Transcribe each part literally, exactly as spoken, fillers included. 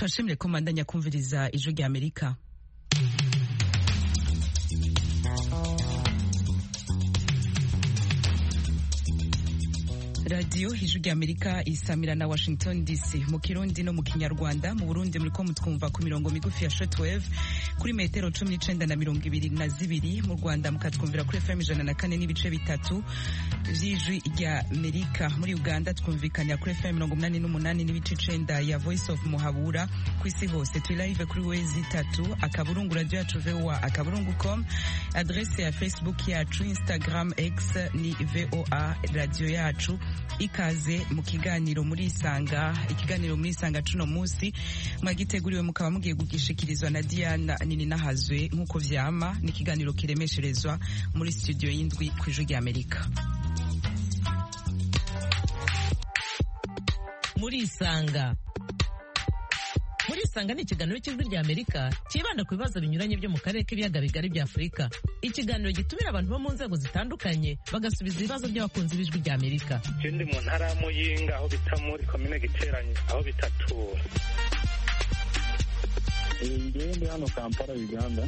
Twashimire ko mandanya kumviriza ijwi rya Amerika. Radio Ijwi rya Amerika isamira na Washington D C mu Kirundi no mu Kinyarwanda. Mu Burundi muri ko mutwumva ku mirongo migufi ya shortwave kuri metero cumi n'icenda na mirongo ibiri na zibiri. Mu Rwanda mukatwumvira kuri F M ijana na kane n'ibice bitatu vy'Ijwi rya Amerika. Muri Uganda twumvikanya kuri F M mirongo umunani n'umunani n'ibice icenda ya Voice of Muhabura. Ku isi hose turi live kuri wezi itatu akaburungu radio yacu V O A akaburungu com. Adresse ya Facebook yacu, Instagram, X ni V O A radio yacu. Ikaze mu kiganiro muri Isanga. Ikiganiro muri Isanga cuno musi mwagiteguriwe mukaba mugiye kugishikirizwa na Diana Nini Nahazwe nkuko vyama. Ni kiganiro kiremesherezwa muri studio y'indwi ku Ijwi rya Amerika. Muri Isanga Muri Isanga ni ikiganiro cy'Ijwi rya Amerika kibanda ku bibazo binyuranye byo mu karere k'ibiyaga bigari bya Afurika. Ikiganiro gitumira abantu bo mu nzego zitandukanye bagasubiza ibibazo by'abakunzi b'Ijwi rya Amerika. Ndi mu ntara ya Muyinga aho bita muri komine Giteranye aho bitatura. Ndi hano Kampala Uganda.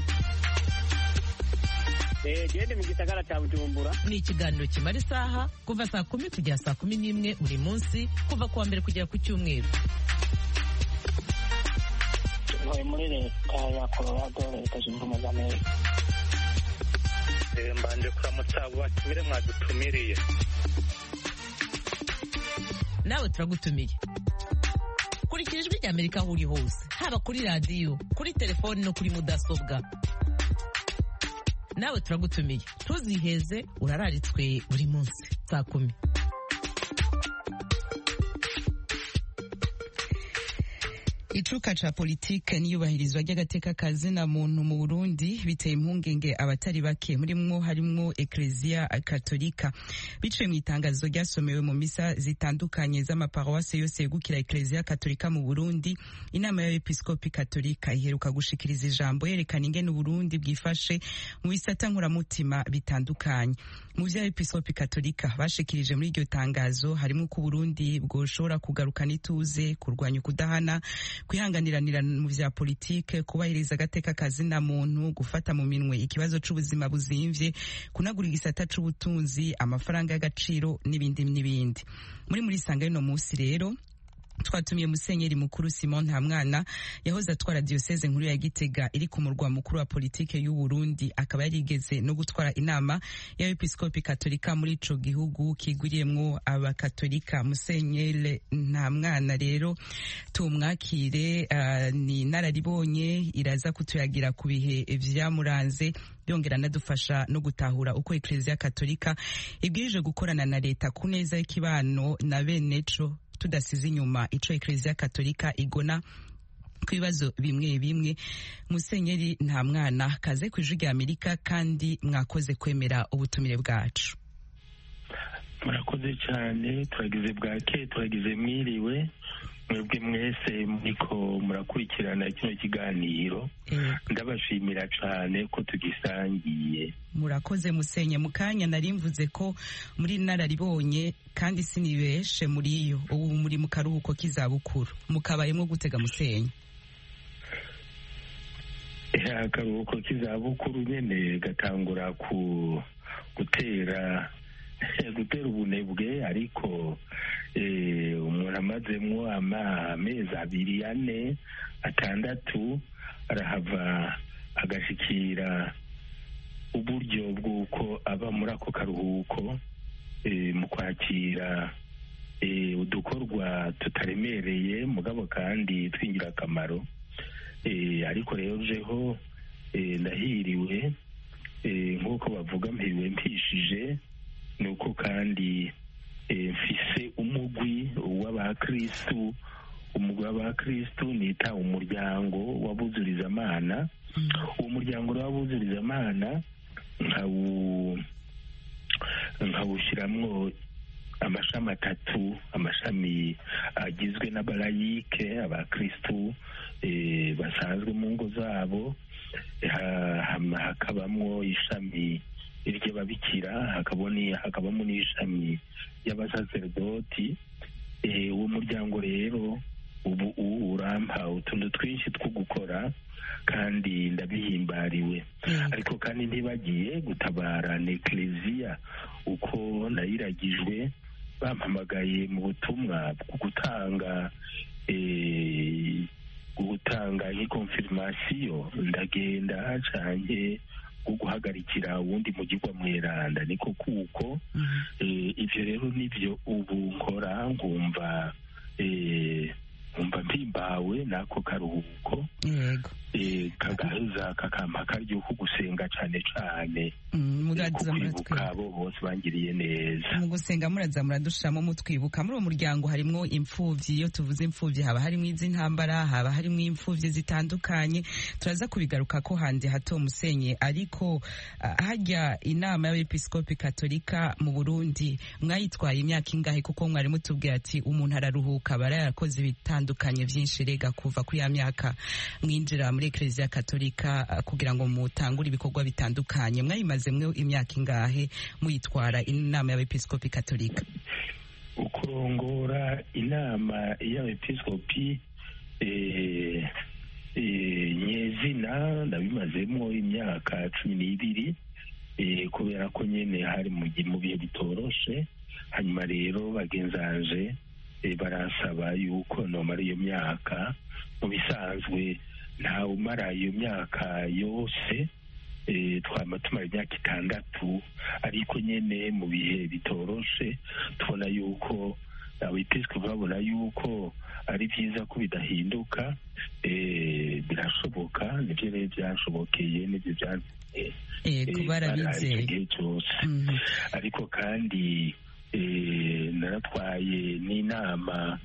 Eh gende mu gisagara cya Bujumbura. Ni ikiganiro kimara isaha kuva saa kumi kugera saa kumi n'imwe buri munsi kuva kuwa mbere kugera ku cyumweru. Muri leta ya Colorado leta zunze ubumwe za Amerika. Mbanje kuramutsa abo batumire mwadutumiriye. Nawe turagutumiye. Kurikira Ijwi rya Amerika aho uri hose, haba kuri radio, kuri telefone no kuri mudasobwa. Nawe turagutumiye. Tuziheze urararitswe buri munsi saa kumi. Icuka ca politike niyubahirizwa ry'agateka kazina muntu mu Burundi biteye impungenge abatari bake murimwo harimwo Ecclesia Katolika. Biciye mu itangazo ryasomewe mu misa zitandukanye z'amaparuwase yose yegukira Ecclesia Katolika mu Burundi, inama y'abepiskopi Katolika iheruka gushikiriza ijambo yerekana ingene Burundi bwifashe mu bisata nkuramutima bitandukanye. Mu vy'abepiskopi Katolika bashikirije muri iryo tangazo harimo ko Burundi bwoshobora kugarukana ituze, kurwanya kudahana, kwihanganiranira mu vya politike, kubahiriza agateka kazina muntu, gufata mu minwe ikibazo c'ubuzima buzimvye, kunagura igisata c'ubutunzi, amafaranga y'agaciro n'ibindi n'ibindi. Muri muri Isanga y'ino musi rero twatumiye Musenyeri mukuru Simon Ntamwana yahoze atwara diocese nkuru ya Gitega iri ku murwa mukuru wa politike y'u Burundi, akaba yarigeze no gutwara inama y'abepiskopi Katolika muri ico gihugu kigwiriyemwo abakatolika. Musenyeri Ntamwana rero tumwakire, uh, ni nararibonye iraza kutuyagira ku bihe vyamuranze yongera nadufasha no gutahura uko Ecclesia Katolika ibwirije gukorana na leta ku neza y'ikibano na beneco tudasize inyuma ico Ecclesia Katolika igona ku bibazo bimwe bimwe. Musenyeri Ntamwana, kaze ku Ijwi rya Amerika kandi mwakoze kwemera ubutumire bwacu. Murakoze cyane, turagize bwake, turagize mwiriwe mwebwe mwese muriko murakurikirana kino kiganiro. Mm. Ndabashimira cyane ko tugisangiye. Murakoze Musenye. Mukanya narimvuze ko muri nararibonye kandi sinibeshe muri yo ubu muri mu karuhuko k'izabukuru, mukabayemo gutega Musenye? Ya karuhuko k'izabukuru nyene gatangura ku gutera gutera ubunebwe, ariko umuntu amazemwo amezi abiri ane atandatu arahava agashikira uburyo bw'uko aba muri ako karuhuko mu kwakira udukorwa tutaremereye mugabo kandi twingira akamaro. Ariko rero jeho ndahiriwe, nk'uko bavuga mpiriwe mpishije, nuko kandi mfise umugwi w'abakristu umugwi w'abakristu nita umuryango w'abuzurizamana. Uwo muryango w'abuzurizamana nkawu nkawushiramwo amashami atatu, amashami agizwe n'abalayike, abakristu basanzwe mu ngo zabo, hakabamwo ishami iry'ababikira, hakabamo n'ishami y'abasaserdoti. Uwo muryango rero ubu urampa utuntu twinshi two gukora kandi ndabihimbariwe ariko kandi ntibagiye gutabara n'ekleziya uko nayiragijwe bampamagaye mu butumwa bwo gutanga gutanga nk'ikonfirmasiyo ndagenda canke bwo guhagarikira uwundi mugirwa mweranda niko kuko ivyo rero nivyo ubu nkora ngumva nkumva mpimbawe nako karuhuko kagaheza kakampa akaryo ko gusenga cane cane kwibuka abo bose bangiriye neza. Mu gusenga muraza muradushiramo mutwibuka. Muri uwo muryango harimwo impfuvyi, iyo tuvuze impfuvyi haba harimwo iz'intambara, haba harimwo impfuvyi zitandukanye, turaza kubigaruka ko handi hato musenye. Ariko harya inama y'abepiskopi katolika mu Burundi mwayitwaye imyaka ingahe? Kuko mwari mutubwira ati umuntu araruhuka, barayarakoze bitandukanye vyinshi rega kuva kuri ya myaka mwinjira muri Eklezia Katolika kugira ngo mutangure ibikorwa bitandukanye. Mwayimazemwe imyaka ingahe muyitwara inama y'abepiskopi Katolika? Ukurongora inama y'abepiskopi eh, eh, nyezina ndabimazemo imyaka cumi n'ibiri eh, kubera ko nyene hari mu bihe bitoroshe. Hanyuma rero bagenzanje eh, barasaba yuko nomara iyo myaka. Mu bisanzwe nta umara iyo myaka yose, e, twama tumara imyaka itandatu, ariko nyene mu bihe bitoroshe tubona yuko abepiskopi babona yuko ari vyiza ko bidahinduka. E, birashoboka, nivyo rero vyashobokeye, nivyo vyatumye barabizeye cyose. Ariko kandi e, naratwaye n'inama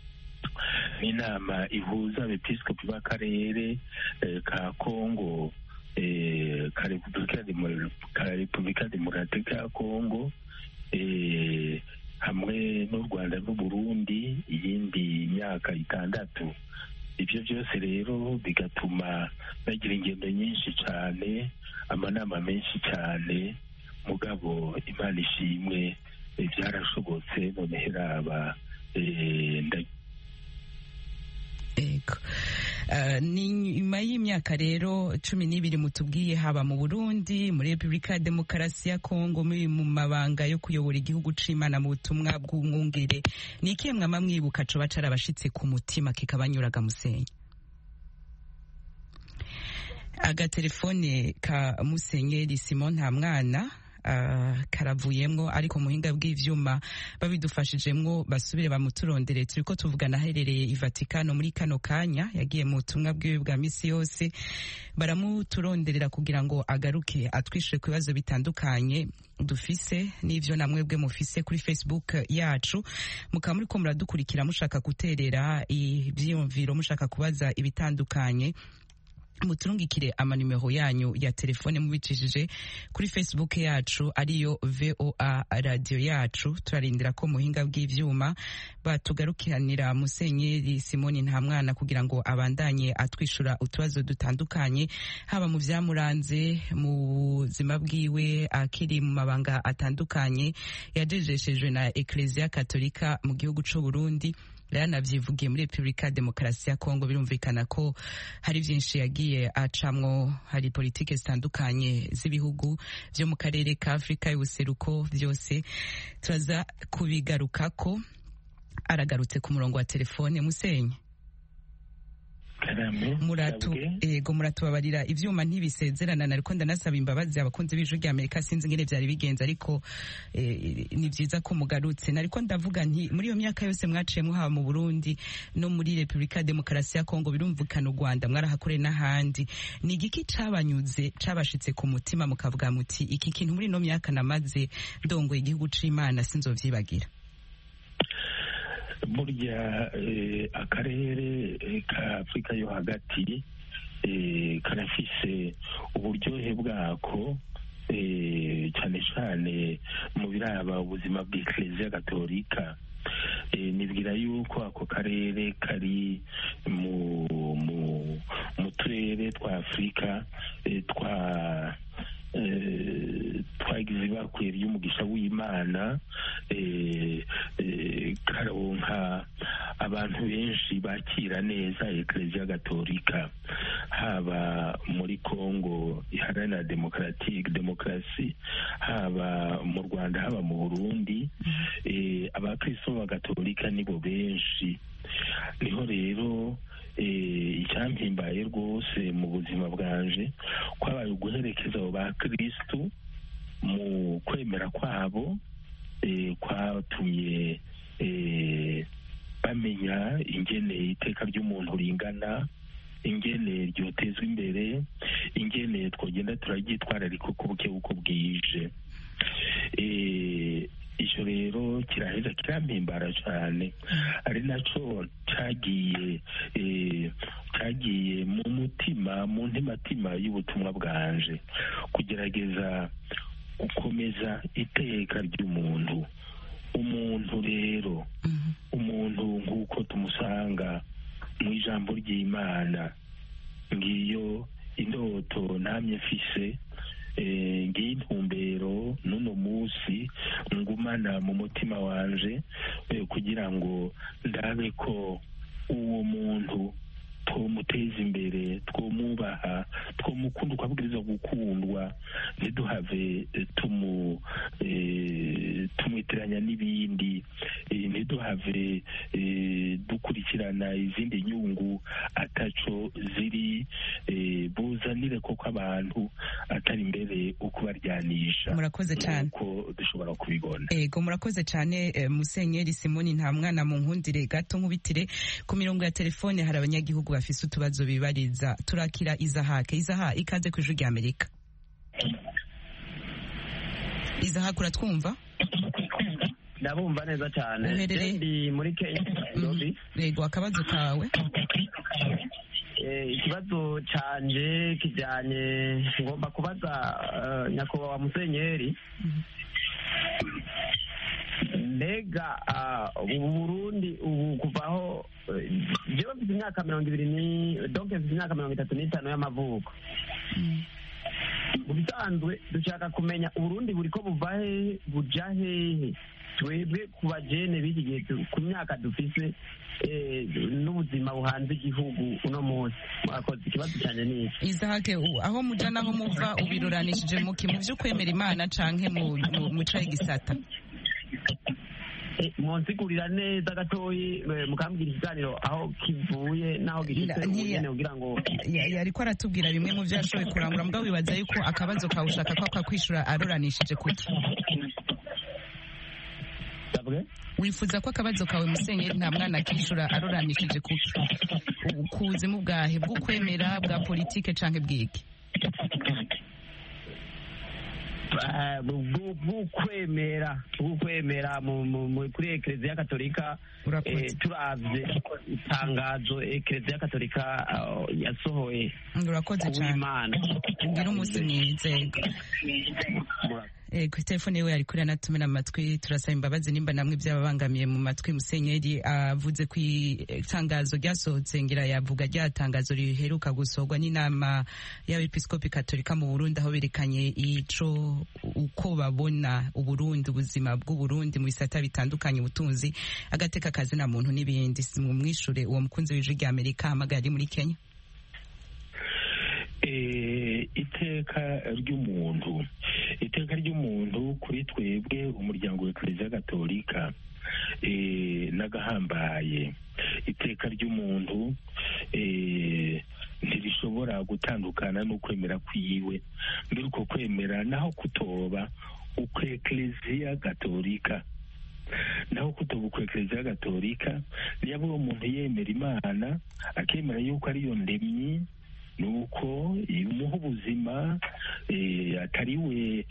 n'inama ihuza abepiskopi b'akarere eh, ka Kongo, eh, ka Repubulika Demokratike ya Kongo, eh, hamwe n'u Rwanda n'u Burundi iyindi myaka itandatu. Ivyo byose rero bigatuma bagira ingendo nyinshi cyane, amanama menshi cyane, mugabo Imana ishimwe byarashobotse. None heraba eh, Ego. Uh, ni nyuma y'imyaka rero cumi n'ibiri mutubwiye haba mu Burundi, muri Repubulika ya Demokarasi ya Kongo, muri mu mabanga yo kuyobora igihugu c'Imana mu butumwa bw'umwungere, ni ikihe mwama mwibuka coba carabashitse ku mutima kikabanyuraga musenyi? Agatelefone ka Musenyeri Simon Ntamwana Uh, karavuyemwo, ariko muhinga bw'ivyuma babidufashijemwo basubire bamuturondere. Turiko tuvugana aherereye i Vatikano muri kano kanya, yagiye mu butumwa bwiwe bwa misi yose, baramuturonderera kugira ngo agaruke atwishure ku bibazo bitandukanye dufise n'ivyo namwe bwe mufise kuri Facebook yacu. Mukaba muriko muradukurikira mushaka guterera ivyiyumviro, mushaka kubaza ibitandukanye, muturungikire amanimero yanyu ya telefone mubicishije kuri Facebook yacu ariyo V O A radio yacu. Turarindira ko muhinga bw'ivyuma batugarukiranira Musenyeri Simoni Ntamwana kugira ngo abandanye atwishura utubazo dutandukanye, haba mu vyamuranze mu buzima bwiwe akiri mu mabanga atandukanye yajejeshejwe na Eklezia Katolika mu gihugu c'u Burundi. Yanavyivugiye muri Repubulika Demokarasi ya Kongo. Birumvikana ko hari vyinshi yagiye acamwo, hari politike zitandukanye z'ibihugu vyo mu karere ka Afrika y'ubuseruko, vyose turaza kubigarukako. Aragarutse ku murongo wa telefone. Musenye muratu ego muratubabarira ivyuma ntibisezerana, nariko ndanasaba imbabazi abakunzi b'ijwi rya Amerika, sinzi ngene vyari bigenza, ariko eh, ni vyiza ko mugarutse. Nariko ndavuga nti muri iyo myaka yose mwaciyemwo haba mu Burundi no muri Repubulika Demokarasi ya Kongo, birumvikana u Rwanda mwarahakore n'ahandi, ni igiki cabanyuze cabashitse ku mutima mukavuga muti iki kintu muri no myaka namaze ndongoye igihugu c'Imana sinzovyibagira? Burya eh, akarere eh, ka Afrika yo hagati eh, karafise uburyohe bwako, eh, cyane cyane mu biraba ubuzima bw'Eklezia Gatolika. Eh, nibwira yuko ako karere kari mu mu mu turere twa Afrika eh, twa twagize bakwiriye y'umugisha w'Imana, karonka abantu benshi bakira neza Eklezia Gatolika, haba muri Kongo iharanira demokaratike demokarasi, haba mu Rwanda, haba mu Burundi. eh, abakristo b'Agatolika nibo benshi. Niho rero icyampimbaye rwose mu buzima bwanje kwabaye uguherekeza abo bakristo mu kwemera kwabo, kwatumye bamenya ingene iteka ry'umuntu ringana, ingene ryotezwa imbere, ingene twogenda turaryitwararika uko buke uko bwije. Icyo rero kiraheza kirampimbara cyane, ari nacyo cyagiye cyagiye mu mutima mu ntimatima y'ubutumwa bwanje, kugerageza gukomeza iteka ry'umuntu. Umuntu rero umuntu nk'uko tumusanga mu ijambo ry'Imana, ngiyo indoto namye mfise, ngiye intumbero n'uno munsi ngumana mu mutima wanje, kugira ngo ndabe ko uwo muntu twomuteza imbere, twomwubaha, twomukunda uko abwiriza gukundwa, ntiduhave tumu tumwitiranya n'ibindi, ntiduhave dukurikirana izindi nyungu ataco ziri buzanire koko abantu, atari imbere ukubaryanisha. Murakoze cyane uko dushobora kubibona. Ego murakoze cyane Musenyeri Simoni Ntamwana. Mu nkundire gato nkubitire ku mirongo ya telefone, hari abanyagihugu bafise utubazo bibariza. Turakira Izahake. Izaha, ikaze ku Ijwi ry'Amerika. Izahake, uratwumva? Ndabumva neza cyane. Ndi muri Kenya. Yego, akabazo kawe? Ikibazo canje kijanye, ngomba kubaza nyakubahwa Musenyeri, mbega ubu Burundi ubu kuvaho jewe mfite imyaka mirongo ibiri ni donc mfite imyaka mirongo itatu n'itanu y'amavuko. Mu bisanzwe dushaka kumenya Uburundi buriko buva hehe buja hehe, twebwe ku bajene b'iki gihe ku myaka dufise n'ubuzima buhanze igihugu uno munsi. Mwakoze. Ikibazo cyane ni iki. Izahake, aho muja naho muva ubiruranishije muki, mu vyo kwemera Imana canke mu mucaye gisata? Monsigurira neza gatoyi, mukambwira ikiganiro aho kivuye naho gishitse ubugene kugira ngo yariko aratubwira bimwe mu vyo yashoboye kurangura. Mbwa wibaza yuko akabazo kawe ushaka ko akakwishura aruranishije kuki? Wifuza ko akabazo kawe Musenyeri Ntamwana akishura aruranishije kuki? Kubuzimu bwahe, bw'ukwemera, bwa politike canke bwiki? bw'ukwemera bw'ukwemera kuri Eklezia Gatolika. Turavye itangazo Eklezia Gatolika yasohoye. Urakoze cyane. Ngira umunsi mwiza. Ego, telefone yewe ari kuri anatumira amatwi. Turasaba imbabazi nimba namwe byababangamiye mu matwi. Musenyeri avuze ku itangazo ryasohotse, ngira yavuga rya tangazo riheruka gusorwa n'inama y'abepiskopi Katolika mu Burundi, aho berekanye ico uko babona Uburundi, ubuzima bw'Uburundi mu bisata bitandukanye, ubutunzi, agateka kazi na muntu n'ibindi. Mumwishure uwo mukunzi w'Ijwi ry'Amerika hamagara muri Kenya. Iteka ry'umuntu iteka ry'umuntu kuri twebwe umuryango w'Eklezia Gatolika nagahambaye. Iteka ry'umuntu ntirishobora gutandukana n'ukwemera kwiwe, mbere uko kwemera naho kutoba uko Eklezia Gatolika naho kutoba uko Eklezia Gatolika, niba uwo muntu yemera Imana akemera yuko ariyo ndemyi, nuko imuha ubuzima, atari we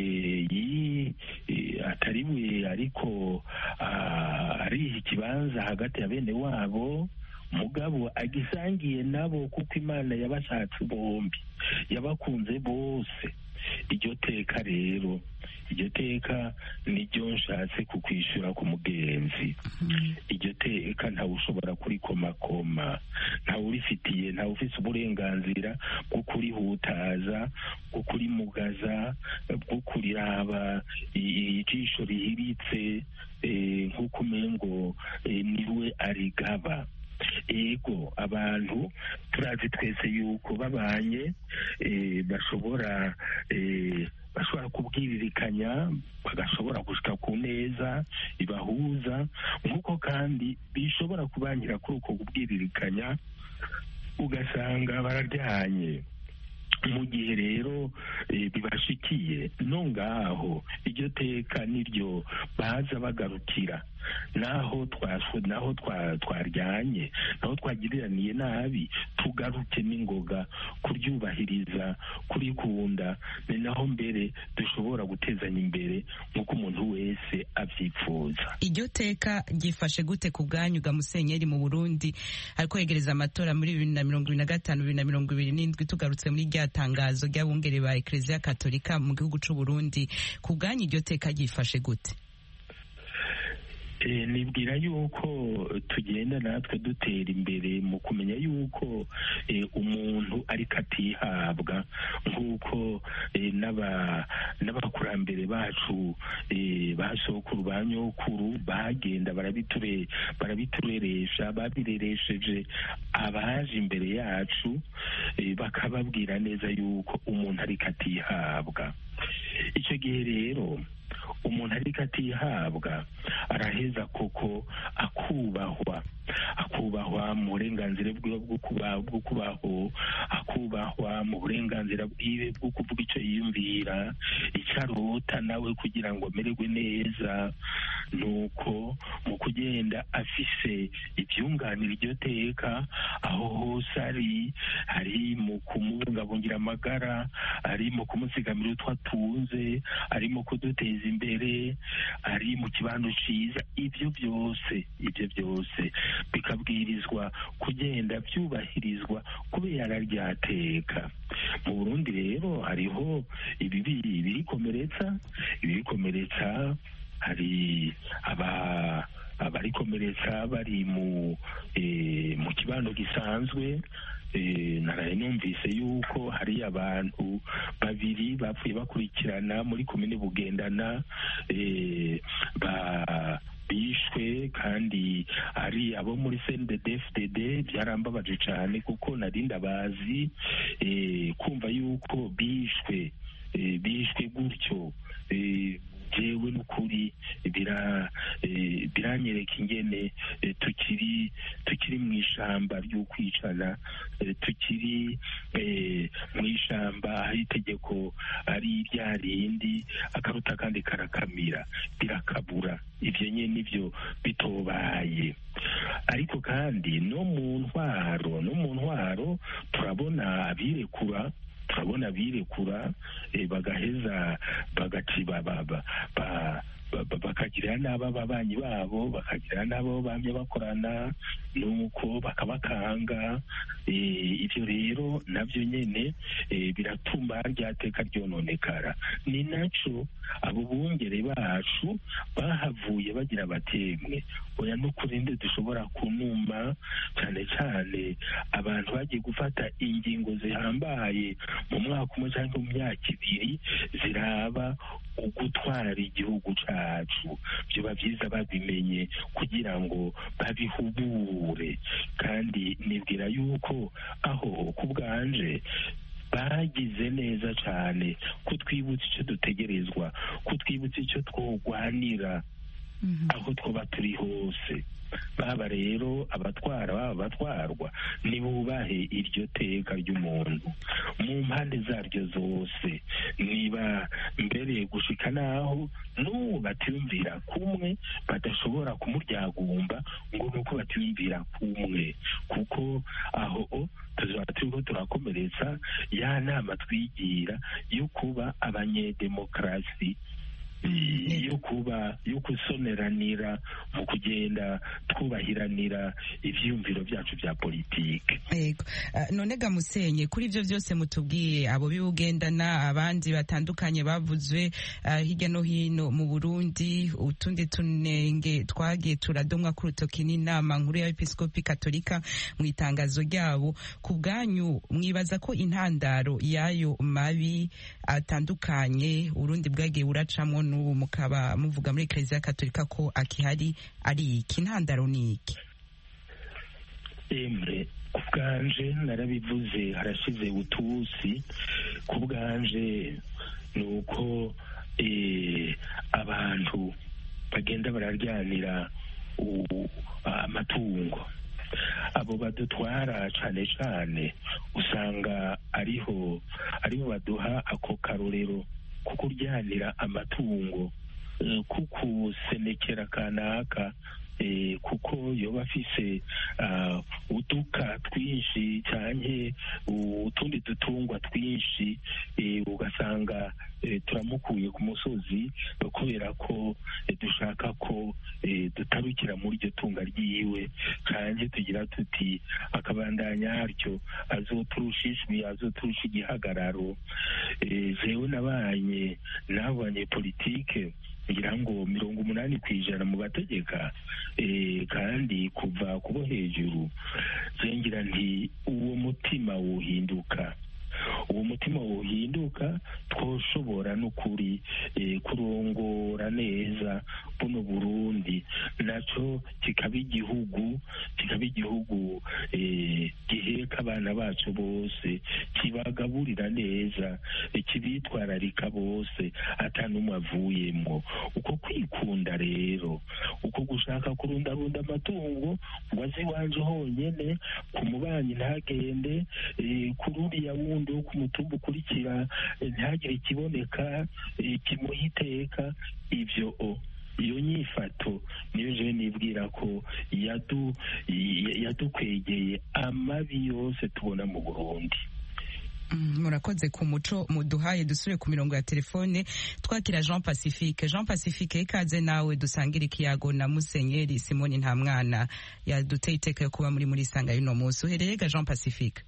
atari we ariko ariha ikibanza hagati ya bene wabo, mugabo agisangiye nabo, kuko Imana yabashatse bombi, yabakunze bose, iryo teka rero iryo teka niryo nshatse kukwishura ku mugenzi. Iryo teka ntawe ushobora kurikomakoma, ntawe urifitiye, ntawe ufite uburenganzira bwo kurihutaza, bwo kurimugaza, bwo kuriraba ijisho rihiritse nk'uko umengo niwe arigaba. Ego abantu turazi twese yuko babanye bashobora bashobora kubwiririkanya, bagashobora gushika ku neza ibahuza, nk'uko kandi bishobora kubangira kuri uko kubwiririkanya ugasanga bararyanye. Mu gihe rero bibashikiye no ngaho iryo teka niryo baza bagarukira, naho twaswe naho twaryanye naho twagiriraniye nabi, tugaruke n'ingoga kuryubahiriza, kurikunda, ni naho mbere dushobora gutezanya imbere nk'uko umuntu wese avyipfuza. Iryo teka gifashe gute ku bwanyu ga Musenyeri mu Burundi ariko yegereza amatora muri bibiri na mirongo ibiri na gatanu bibiri na mirongo ibiri n'indwi, tugarutse muri rya tangazo ry'abungere ba Eklezia Katolika mu gihugu c'u Burundi, ku bwanyu iryo teka gifashe gute? Nibwira yuko tugenda natwe dutera imbere mu kumenya yuko umuntu ariko atihabwa, nk'uko n'abakurambere bacu ba sokuru ba nyokuru bagenda barabitureresha, babireresheje abaje imbere yacu, bakababwira neza yuko umuntu ariko atihabwa. Icyo gihe rero umuntu ariko atihabwa araheza koko akubahwa, akubahwa mu burenganzira bwiwe bwo kubaho, akubahwa mu burenganzira bwiwe bwo kuvuga icyo yiyumvira, icyo arota nawe kugira ngo amererwe neza. Nuko mu kugenda afise ibyunganira iryo teka aho hose ari, ari mu kumubungabungira amagara, ari mu kumusigamira utwo atunze, ari mu kuduteza imbere, ari mu kibano ciza, ibyo byose ibyo byose bikabwirizwa kugenda byubahirizwa kubera ryateka. Mu Burundi rero hariho ibibi birikomeretsa ibirikomeretsa hari aba abarikomeretsa bari mu mu kibano gisanzwe. Naraye numvise yuko hari abantu babiri bapfuye bakurikirana muri komine Bugendana ba bishwe, kandi ari abo muri C N D D F D D. Byarambabaje cyane kuko nari ndabazi, kumva yuko bishwe bishwe gutyo jewe n'ukuri biranyereka ingene tukiri tukiri mu ishamba ry'ukwicana, tukiri mu ishamba aho itegeko ari rya rindi, akaruta kandi karakamira birakabura. Ibyo nyine nibyo bitobaye. Ariko kandi no mu ntwaro no mu ntwaro turabona abirekura turabona birekura bagaheza bagaciba bakagirira n'aba babanyi babo, bakagirira n'abo bamye bakorana, nuko bakabakanga. Ibyo rero nabyo nyene biratuma ryateka ryononekara. Ni naco abo bungere bacu bahavuye bagira batemwe, oya n'ukurinde dushobora kunuma, cyane cyane abantu bagiye gufata ingingo zihambaye mu mwaka umwe cyangwa mu myaka ibiri ziraba ugutwara igihugu cacu. Byoba byiza babimenye kugira ngo babihubure, kandi nibwira yuko aho ku bwanje bagize neza cyane kutwibutsa icyo dutegerezwa, kutwibutsa icyo twogwanira aho twaba turi hose. Baba rero abatwara baba abatwarwa nibubahe iryo teka ry'umuntu mu mpande zaryo zose, niba mbere gushika naho n'uwo batiyumvira kumwe badashobora kumuryagumba ngo nuko batiyumvira kumwe, kuko aho tuzaba turiko turakomeretsa ya nama twigira yo kuba abanyedemokarasi, yo kuba yo gusoneranira mu kugenda twubahiranira ivyiyumviro vyacu vya politike. Yego. Uh, none ga Musenye, kuri ivyo vyose mutubwiye, abo biwugendana abandi batandukanye bavuzwe uh, hirya no hino mu Burundi, utundi tunenge twagiye turadomwa ku rutoki n'inama nkuru ya Episkopi Katolika mu itangazo ryabo, ku bwanyu mwibaza ko intandaro yayo mabi atandukanye Urundi bwagiye buracamwo n'ubu mukaba muvuga muri Eklezia Katolika ko akihari ari iki? Intandaro ni iki? Emre, ku bwanje narabivuze harashize utusi, ku bwanje ni uko eh, abantu bagenda bararyanira amatungo, abo badutwara cane cane usanga ariho ariho baduha ako karorero ko kuryanira amatungo, eh, kukusenekera kanaka, Eh, kuko yoba afise uh, uduka twinshi canke utundi dutungwa twinshi, eh, ugasanga eh, turamukuye ku musozi kubera ko eh, dushaka ko eh, dutarukira muri iryo tunga ryiwe, canke tugira tuti akabandanya haryo azoturusha ijwi, azoturusha igihagararo. Eh, jewe nabanye n'abo banyepolitike ngira ngo mirongo umunani kw'ijana mu bategeka, eh, kandi kuva kubo hejuru, zengira nti uwo mutima wohinduka, uwo mutima wohinduka twoshobora n'ukuri eh, kurongora neza buno Burundi, naco kikaba igihugu kikaba igihugu eh, giheka abana bacu bose, kibagaburira neza, eh, kibitwararika bose atanumwe avuyemwo. Uko kwikunda rero, uko gushaka kurundarunda amatungo ngo aze iwanje honyene, ku mubanyi ntagende, eh, kururiya wundi wo ku mutumba ukurikira ntihagire ikiboneka kimuha iteka. Ivyo o iyo nyifato niyo je nibwira ko yadu yadukwegeye amabi yose tubona mu Burundi. Murakoze ku muco muduhaye. Dusubire ku mirongo ya telefone twakira Jean Pacifique. Jean Pacifique, ikaze nawe dusangira ikiyago na Musenyeri Simoni Ntamwana yaduteye iteka yo kuba muri muri sanga y'uno munsi. Uhereye ga Jean Pacifique?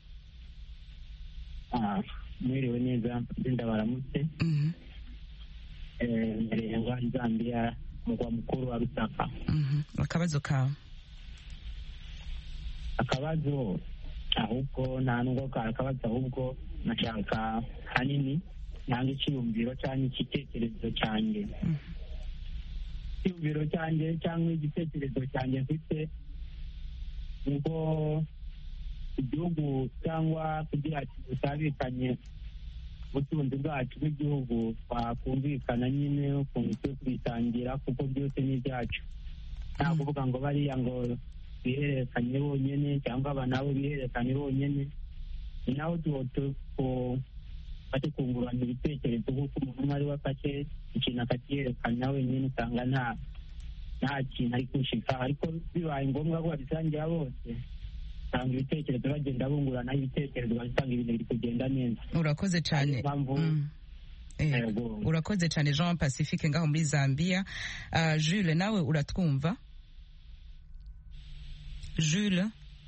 Mwiriwe neza, ndabaramutse. Mbereye nga Zambia, mugwa mukuru wa Lusaka. Akabazo kawe? Akabazo ahubwo nta nubwo ka akabazo, ahubwo nashaka hanini nanga icyiyumviro cyangwa igitekerezo cyanjye. Icyiyumviro cyanjye cyangwa igitekerezo cyanjye mfite ngo igihugu cyangwa kugira ati butabikanye ubutunzi bwacu bw'igihugu twakumvikana nyine ukuntu turi kubitangira, kuko byose ni ibyacu. Nta kuvuga ngo bariya ngo bihererekanye bonyene cyangwa aba nabo bihererekanye bonyene. Ni naho bati kungurana ibitekerezo, kuko umuntu umwe ari we afashe ikintu akakiyerekana wenyine usanga nta nta kintu ari kushika, ariko bibaye ngombwa ko babisangira bose usanga ibitekerezo bagenda bungurana ibitekerezo, basanga ibintu biri kugenda neza. Urakoze cyane. Mm. Eh, urakoze cyane Jean Pacifique ngaho muri Zambia. Uh, Jules, nawe uratwumva? Jules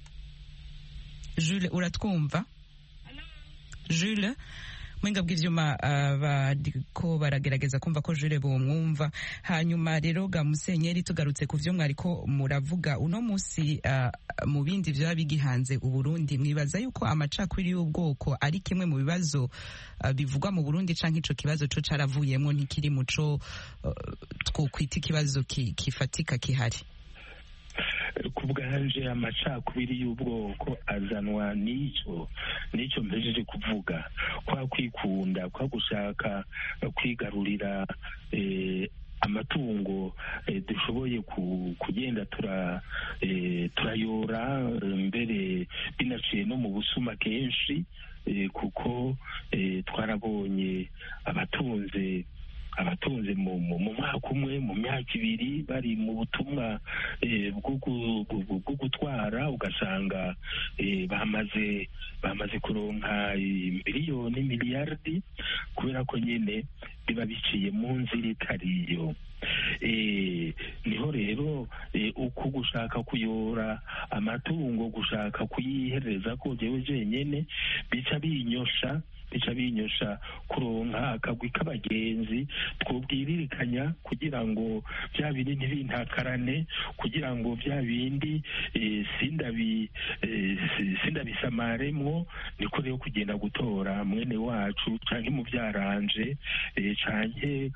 Jules uratwumva? Jules mwenga bw'ivyuma uh, bariko baragerageza kumva ko Jules bomwumva. Hanyuma rero ga Musenyeri, tugarutse ku vyo mwariko muravuga uno musi, uh, mu bindi vyo bigihanze Uburundi, mwibaza yuko amacakubiri y'ubwoko ari kimwe mu bibazo uh, bivugwa mu Burundi, canke ico kibazo co caravuyemwo ntikiri muco uh, twokwita ikibazo ki, kifatika kihari? Ku bwanje amacakubiri y'ubwoko azanwa n'ico n'ico mpejeje kuvuga, kwa kwikunda, kwa gushaka kwigarurira eh, amatungo eh, dushoboye kugenda tura eh, turayora, mbere binaciye no mu busuma kenshi, eh, kuko eh, twarabonye abatunze abatunze mu mwaka umwe, mu myaka ibiri bari mu butumwa bwo gutwara, ugasanga bamaze bamaze kuronka miliyoni miliyardi, kubera ko nyine biba biciye mu nzira itariyo. Niho rero uku gushaka kuyora amatungo, gushaka kuyihereza ko jewe jenyene bica binyosha bica binyosha kuronka akagwi k'abagenzi twobwiririkanya kugira ngo bya bindi ntibintakarane, kugira ngo bya bindi sindabi sindabisamaremwo. Niko rero kugenda gutora mwene wacu canke mu byaranje canke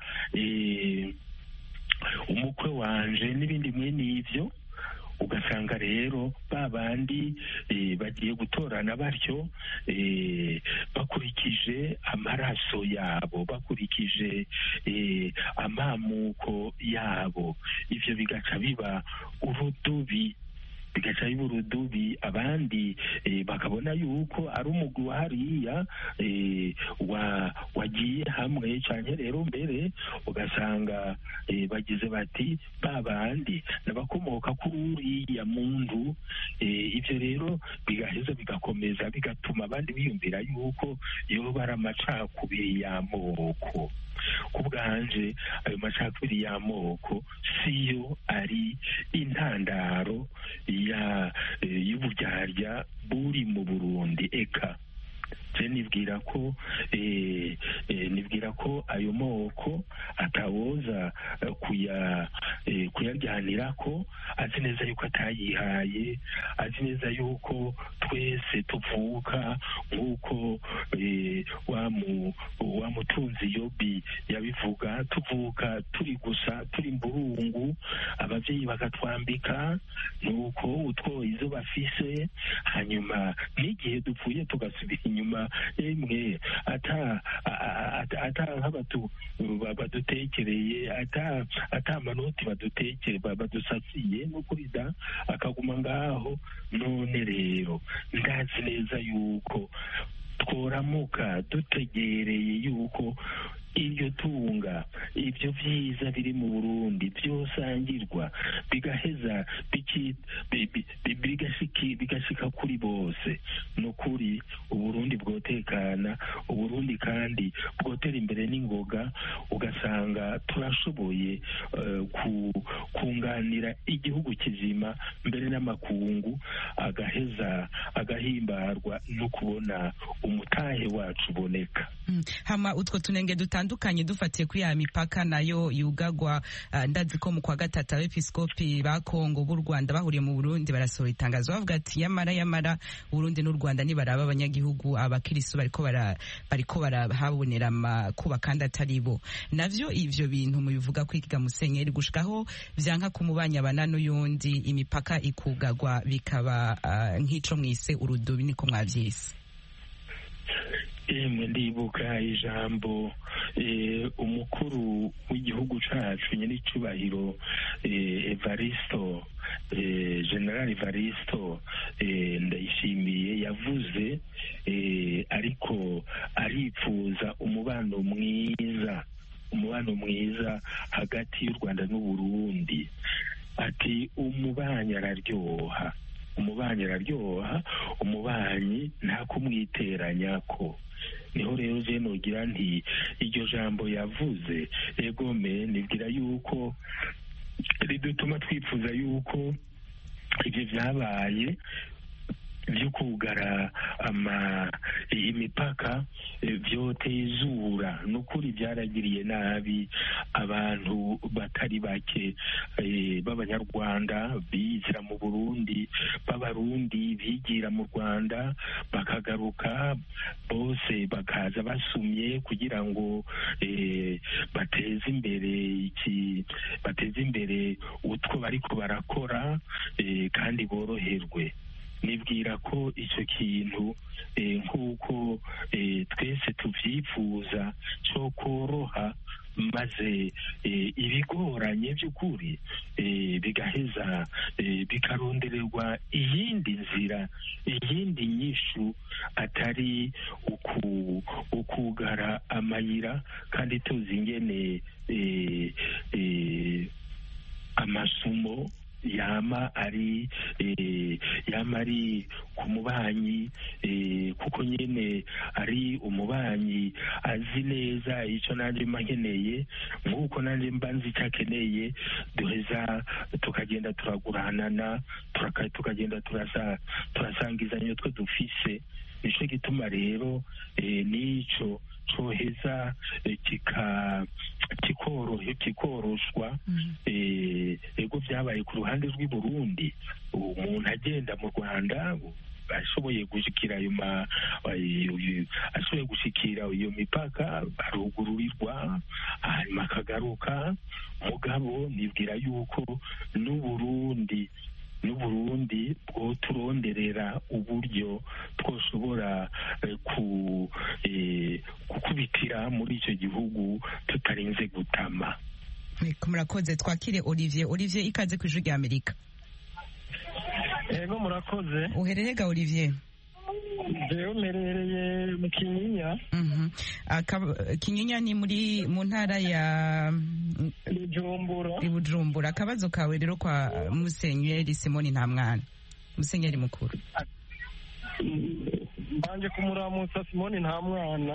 umukwe wanje n'ibindi mwene ivyo, ugasanga rero ba bandi bagiye gutorana batyo bakurikije amaraso yabo, bakurikije amamuko yabo. Ivyo bigaca biba urudubi bigaca biba urudubi abandi bakabona yuko ari umugwi wa hariya wagiye hamwe, canke rero mbere ugasanga bagize bati ba bandi n'abakomoka kuri uriya muntu. Ivyo rero bigaheza bigakomeza bigatuma abandi biyumvira yuko yoba ari amacakubiri y'amoko. Ku bwanje ayo macakubiri y'amoko siyo ari intandaro ya y'uburyarya buri mu Burundi. Eka je nibwira ko eh, eh, nibwira ko ayo moko atawoza kuya eh, kuyajyanira ko azi neza yuko atayihaye, azi neza yuko twese tuvuka nk'uko eh, wamu wamutunzi Yobi yabivuga, tuvuka turi gusa turi mburungu, abavyeyi bakatwambika nuko utwo izo bafise, hanyuma n'igihe dupfuye tugasubira inyuma emwe ata ata nk'abatu badutekereye, ata ata amanoti badutekere badusasiye n'ukuri da akaguma ngaho. None rero ndazi neza yuko tworamuka dutegereye yuko iryo tunga ibyo vyiza biri mu Burundi byosangirwa bigaheza bigashika kuri bose. Nukuri Uburundi bwotekana, Uburundi kandi bwotera imbere n'ingoga, ugasanga turashoboye uh, kunganira igihugu kizima mbere n'amakungu, agaheza agahimbarwa no kubona umutahe wacu uboneka. Mm. Hama utwo tunenge dutandukanye dufatiye kuri ya mipaka nayo yugagwa, uh, ndazi ko mu kwa gatatu abepiskopi ba Kongo b'u Rwanda bahuriye mu Burundi barasohora itangazo bavuga ati yamara yamara Burundi n'u Rwanda nibaraba abanyagihugu abakiristo bariko bara bariko barahabonera amakuba kandi atari bo. Navyo ivyo bintu mubivuga kwikiga Musenyeri gushikaho vyanka kumubanya bana n'uyundi imipaka ikugagwa bikaba uh, nk'ico mwise urudubi niko mwavyise. Emwe ndibuka ijambo eh, umukuru w'igihugu cacu nyir'icubahiro eh, Evaristo eh, General Evaristo eh, Ndayishimiye yavuze eh, ariko aripfuza umubano mwiza umubano mwiza hagati y'u Rwanda n'u Burundi. Ati umubanyi araryoha umubanyi araryoha umubanyi nta kumwiteranyako. Niho rero je nogira nti iryo jambo yavuze egome nibwira yuko ridutuma twifuza yuko ibyo vyabaye byo kugara ama imipaka vyotezura. Nukuri byaragiriye nabi abantu batari bake e, b'abanyarwanda bizira mu Burundi, b'abarundi bigira mu Rwanda bakagaruka bose bakaza basumye kugira ngo e, bateze imbere iki bateze imbere utwo bariko barakora e, kandi boroherwe. Nibwira ko icyo kintu eh, nk'uko eh, twese tuvyifuza cyo koroha maze eh, ibigoranye by'ukuri eh, bigaheza eh, bikarondererwa iyindi nzira iyindi nyishu atari uku ukugara amayira kandi tuzi ingene eh, eh, amasumo ya yama ari yama ari ku mubanyi kuko nyine ari umubanyi azi neza icyo nanjye mba nkeneye nk'uko nanjye mba nzi icyo akeneye duheza tukagenda turaguranana tukagenda turasangizanya utwo dufise. nicyo gituma rero n'icyo coheza kikoroshwa ego byabaye ku ruhande rw'i Burundi. umuntu agenda mu Rwanda ashoboye gushikira ayo ma ashoboye gushikira iyo mipaka arugururirwa hanyuma akagaruka. mugabo nibwira yuko n'Uburundi n'Uburundi bwo turonderera uburyo twoshobora gukubitira muri icyo gihugu tutarinze gutama. murakoze. twakire Olivier. Olivier, ikaze ku ijwi rya Amerika. Ego murakoze. uherereye ga Olivier? Jewe merereye mu Kinyinya. Mhm. Kinyinya ni muri mu ntara ya Bujumbura. I Bujumbura. Akabazo kawe rero kwa Musenyeri Simoni Ntamwana, Musenyeri mukuru. Mbanje kumuramutsa Simoni Ntamwana.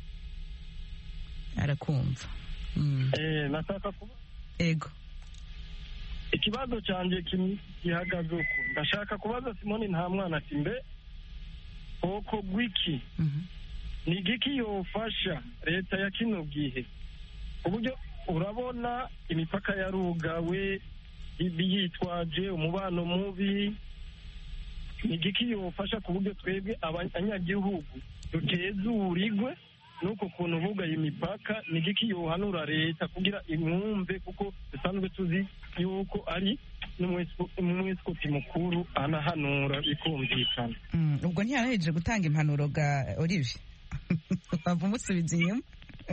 Arakumva. Mm. Eh nataka kuba Ego. Ikibazo canje gihagaze uko ndashaka kubaza Simoni Ntamwana ati mbe koko gwiki mm-hmm. ni giki yofasha leta ya kino gihe uburyo urabona imipaka yarugawe yitwaje umubano mubi, ni giki yofasha ku buryo twebwe abanyagihugu dutezurirwe nuko kuntu bugaye imipaka, ni giki yohanura leta kugira imwumve kuko dusanzwe tuzi yuko ari n'umwepiskopi mukuru anahanura ikumvikana. ubwo ntiyarahejeje gutanga impanuro ga Olivier wava umusubiza inyuma.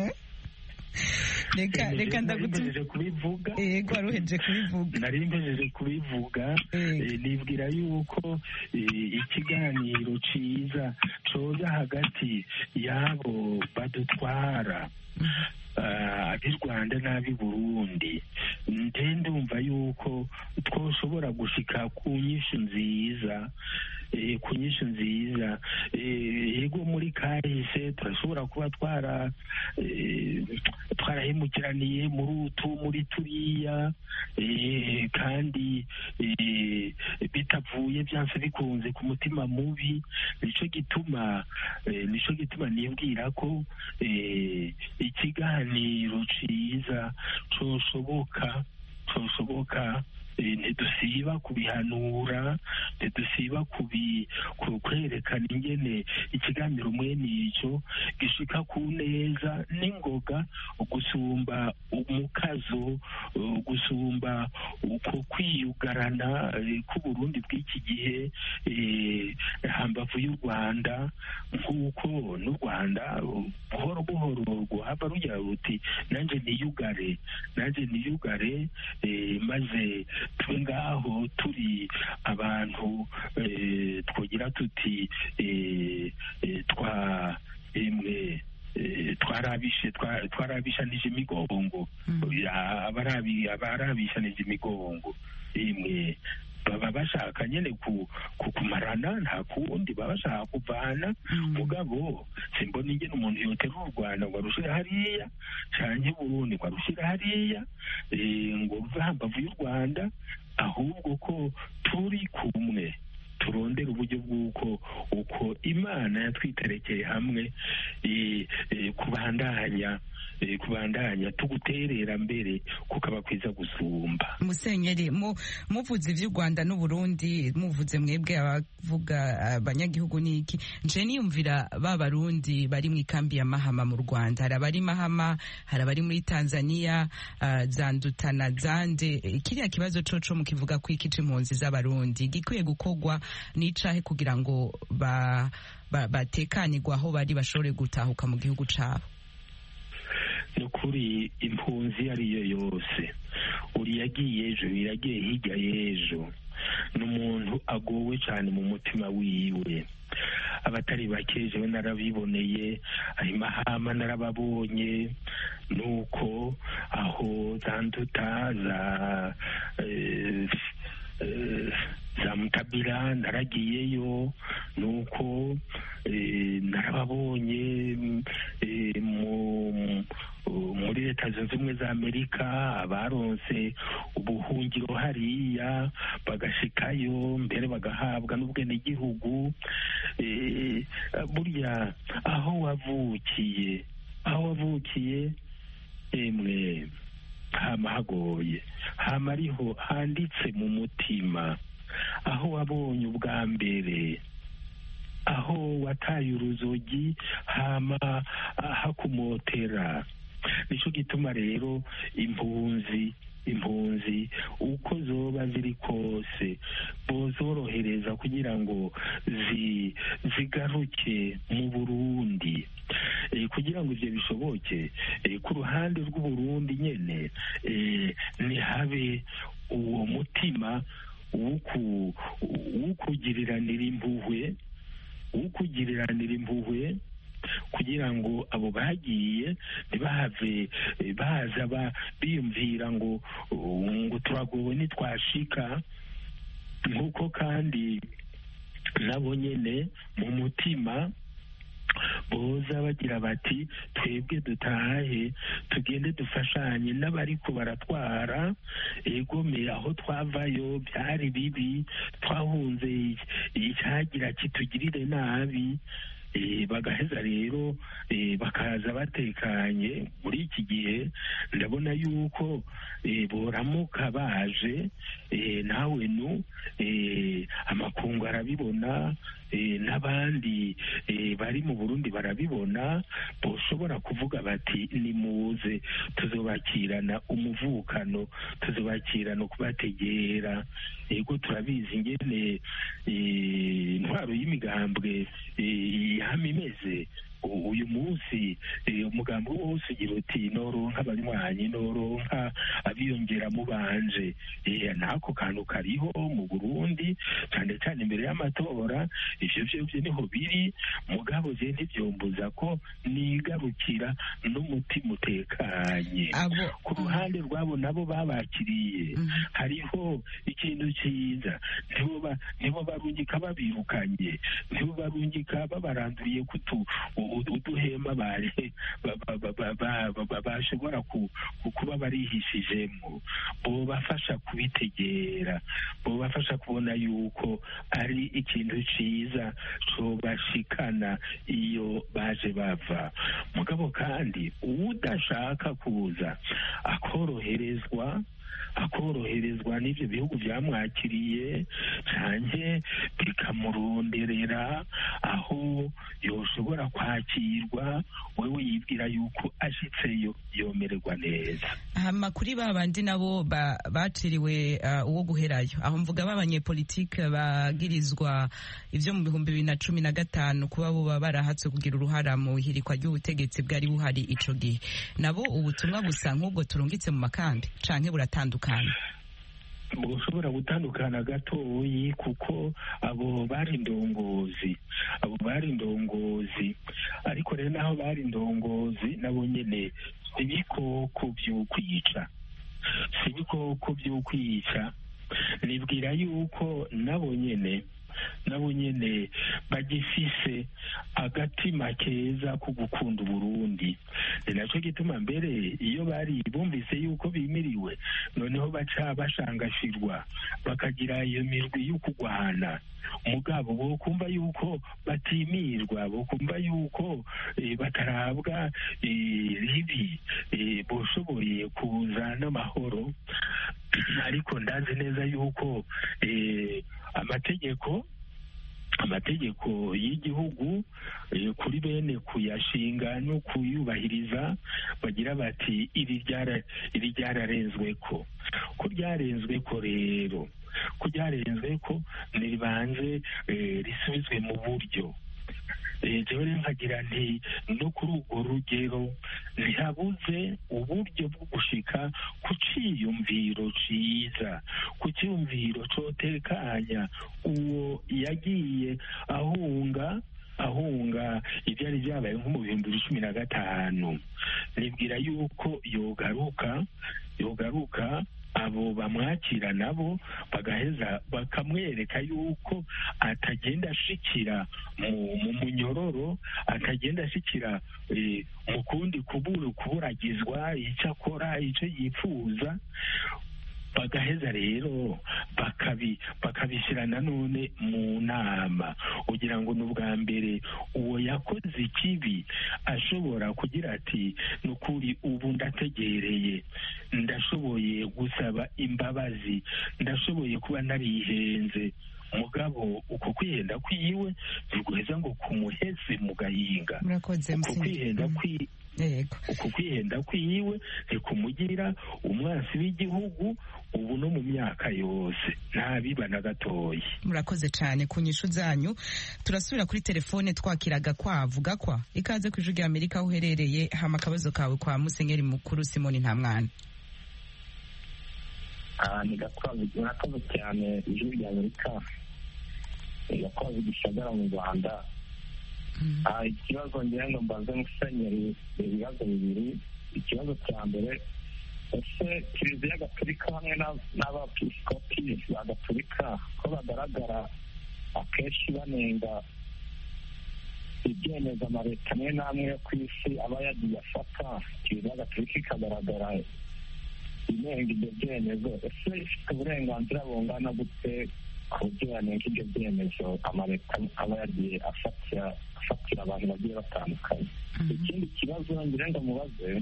reka reka ndagutumije kubivuga. yego waruheje kubivuga. nari mpejeje kubivuga. nibwira yuko ikiganiro ciza coza hagati y'abo badutwara ab'i Rwanda n'ab'i Burundi. nde ndumva yuko twoshobora gushika ku nyishu nziza ku nyishu nziza. yego muri kahise turashobora kuba twara twarahemukiraniye muri utu muri turiya kandi bitavuye byanse bikunze ku mutima mubi. nico gituma nico gituma nibwira ko ikiganiro ciza coshoboka coshoboka ntidusiba kubihanura, ntidusiba kwerekana ingene ikiganiro mwene icyo gishika ku neza n'ingoga gusumba umukazo, gusumba uko kwiyugarana k'Uburundi bw'iki gihe hambavu y'u Rwanda, nk'uko n'u Rwanda buhoro buhoro rwaba rugira ruti nanjye niyugare nanjye niyugare maze tube ngaho turi abantu twogira tuti twa emwe twarabishe twarabishanije imigongo abarabishanije imigongo imwe baba bashaka nyene kukumarana, nta kundi baba bashaka kuvana. mugabo simbona ingene umuntu yoterura u Rwanda ngo arushire hariya canke Burundi ngo arushire hariya ngo ruve hambavu y'u Rwanda, ahubwo ko turi kumwe turondera uburyo bw'uko uko Imana yatwiterekeye hamwe kubandanya kubandanya tuguterera mbere kukaba kwiza gusumba. Musenyeri, muvuze ivy'u Rwanda n'u Burundi, muvuze mwebwe abavuga abanyagihugu niki, nje niyumvira ba Barundi bari mu ikambi ya Mahama mu Rwanda, hari abari Mahama, hari abari muri Tanzania, uh, zandutana zande. Kiriya kibazo coco mukivuga ko iki c'impunzi z'abarundi gikwiye gukogwa n'icahe kugira ngo ba batekanirwa aho bari bashobore gutahuka mu gihugu cabo? nukuri impunzi ariyo yose, uri yagiye ejo iragiye hirya y'ejo, n'umuntu agowe cyane mu mutima wiwe. abatari bake jewe narabiboneye, aho Mahama narababonye, nuko aho zanduta za za Mutabira naragiyeyo nuko narababonye muri leta zunze ubumwe za Amerika abaronse ubuhungiro hariya bagashikayo mbere bagahabwa n'ubwenegihugu. Burya aho wavukiye aho wavukiye emwe hama hagoye, hama ariho handitse mu mutima, aho wabonye ubwa mbere, aho wataye uruzogi hama hakumotera. Nico gituma rero impunzi impunzi uko zoba ziri kose bozorohereza kugira ngo zi, zigaruke mu Burundi. E, kugira ngo ivyo bishoboke, e, ku ruhande rw'Uburundi nyene e, ni habe uwo mutima w'ukugiriranira impuhwe w'ukugiriranira impuhwe kugira ngo abo bagiye ntibahave baza biyumvira ngo ngo turagowe nitwashika, nk'uko kandi nabo nyene mu mutima boza bagira bati twebwe dutahe tugende dufashanye n'abariko baratwara. Egome aho twavayo byari bibi, twahunze icyagira kitugirire nabi. E, bagaheza rero e, bakaza batekanye. Muri iki gihe ndabona yuko e, boramuka baje e, nawe nu e, amakungu arabibona e, n'abandi e, bari mu Burundi barabibona, boshobora kuvuga bati nimuze tuzobakirana umuvukano, tuzobakirana kubategera. Ego turabizi ingene intwaro y'imigambwe ihama imeze. Uyu munsi umugambi wose ugira uti noronka abanywanyi, noronka abiyongera mu banje. Nako kantu kariho mu Burundi cyane cyane imbere y'amatora. Ivyo vyovyo niho biri, mugabo je ntivyombuza ko nigarukira n'umutima utekanye. Ku ruhande rwabo nabo babakiriye hariho ikintu cyiza, nibo barungika babirukanye, nibo barungika babaranduriye kutu uduhema bari bashobora kuba barihishijemo, bo bafasha kubitegera, bo bafasha kubona yuko ari ikintu ciza cobashikana iyo baje bava. Mugabo kandi udashaka kuza akoroherezwa akoroherezwa n'ivyo bihugu vyamwakiriye canke bikamuronderera aho yoshobora kwakirwa, wewe yibwira yuko ashitseyo yomererwa neza. Hama kuri babandi nabo baciriwe uh, uwo guherayo, aho mvuga b'abanyepolitike bagirizwa ivyo mu bihumbi bibiri na cumi na gatanu kuba bo barahatse kugira uruhara mu ihirikwa ry'ubutegetsi bwari buhari ico gihe, nabo ubutumwa gusa nk'ubwo turungitse mu makambi canke buratandukana? Bushobora gutandukana gatoyi, kuko abo bari indongozi abo bari indongozi ariko rero naho bari indongozi nabo nyene ibikoko vy'ukwica si ibikoko vy'ukwica. Nibwira yuko nabo nyene nabo nyene bagifise agatima keza ko gukunda Burundi. Ni naco gituma mbere iyo bari bumvise yuko bimiriwe, noneho baca bashangashirwa bakagira iyo mirwi y'ukugwana. Mugabo bo kumva yuko batimirwa, bo kumva yuko e, batarabwa ribi, e, boshoboye kuza n'amahoro. Ariko ndazi neza yuko e, amategeko amategeko y'igihugu e, kuri bene kuyashinga no kuyubahiriza bagira bati iri ryara iri ryararenzweko. Ko ryarenzweko rero ko ryarenzweko niribanze e, risubizwe mu buryo. Jewe nkagira nti no kuri urwo rugero ntihabuze uburyo bwo gushika ku ciyumviro ciza, ku ciyumviro cotekanya uwo yagiye ahunga ahunga ivyari vyabaye nko mu bihumbi bibiri cumi na gatanu. Nibwira yuko yogaruka yogaruka abo abo bamwakira nabo bagaheza bakamwereka yuko atagenda ashikira mu munyororo, atagenda ashikira mu kundi kuburagizwa icyo akora icyo yifuza, bagaheza rero bakabi bakabishyira nanone mu nama kugira ngo n'ubwa mbere uwo yakoze ikibi ashobora kugira ati nukuri ubu ndategereye, ndashoboye gusaba imbabazi, ndashoboye kuba narihenze, mugabo uko kwihenda kwiwe biguheza ngo kumuheze mu gahinga. uko kwihenda kwiwe uku kwihenda kwiwe ntikumugira umwansi w'igihugu ubu no mu myaka yose ntabiba na gatoya. Murakoze cyane ku nyishu zanyu. Turasubira kuri telefone twakiraga kwavuga kwa ikaze ku ijwi rya Amerika aho uherereye, hama akabazo kawe kwa Musenyeri Mukuru Simoni Ntamwana. ni gakwavu murakoze cyane ijwi rya Amerika, gakwavu gisagara mu Rwanda. Ikibazo ngira ngo mbaze Musenyeri ibibazo bibiri. Ikibazo cya mbere, ese Kiliziya Gatolika hamwe n'abepiskopi ba Gatolika ko bagaragara akenshi banenga ibyemezo amaleta amwe n'amwe yo ku isi aba yagiye afata, Kiliziya Gatolika ikagaragara inenga ibyo byemezo, ese ifite uburenganzira bungana gute ku buryo yanenga ibyo byemezo amaleta aba yagiye afatira afatira abantu bagiye batandukanye? Ikindi kibazo ngira ngo mubaze,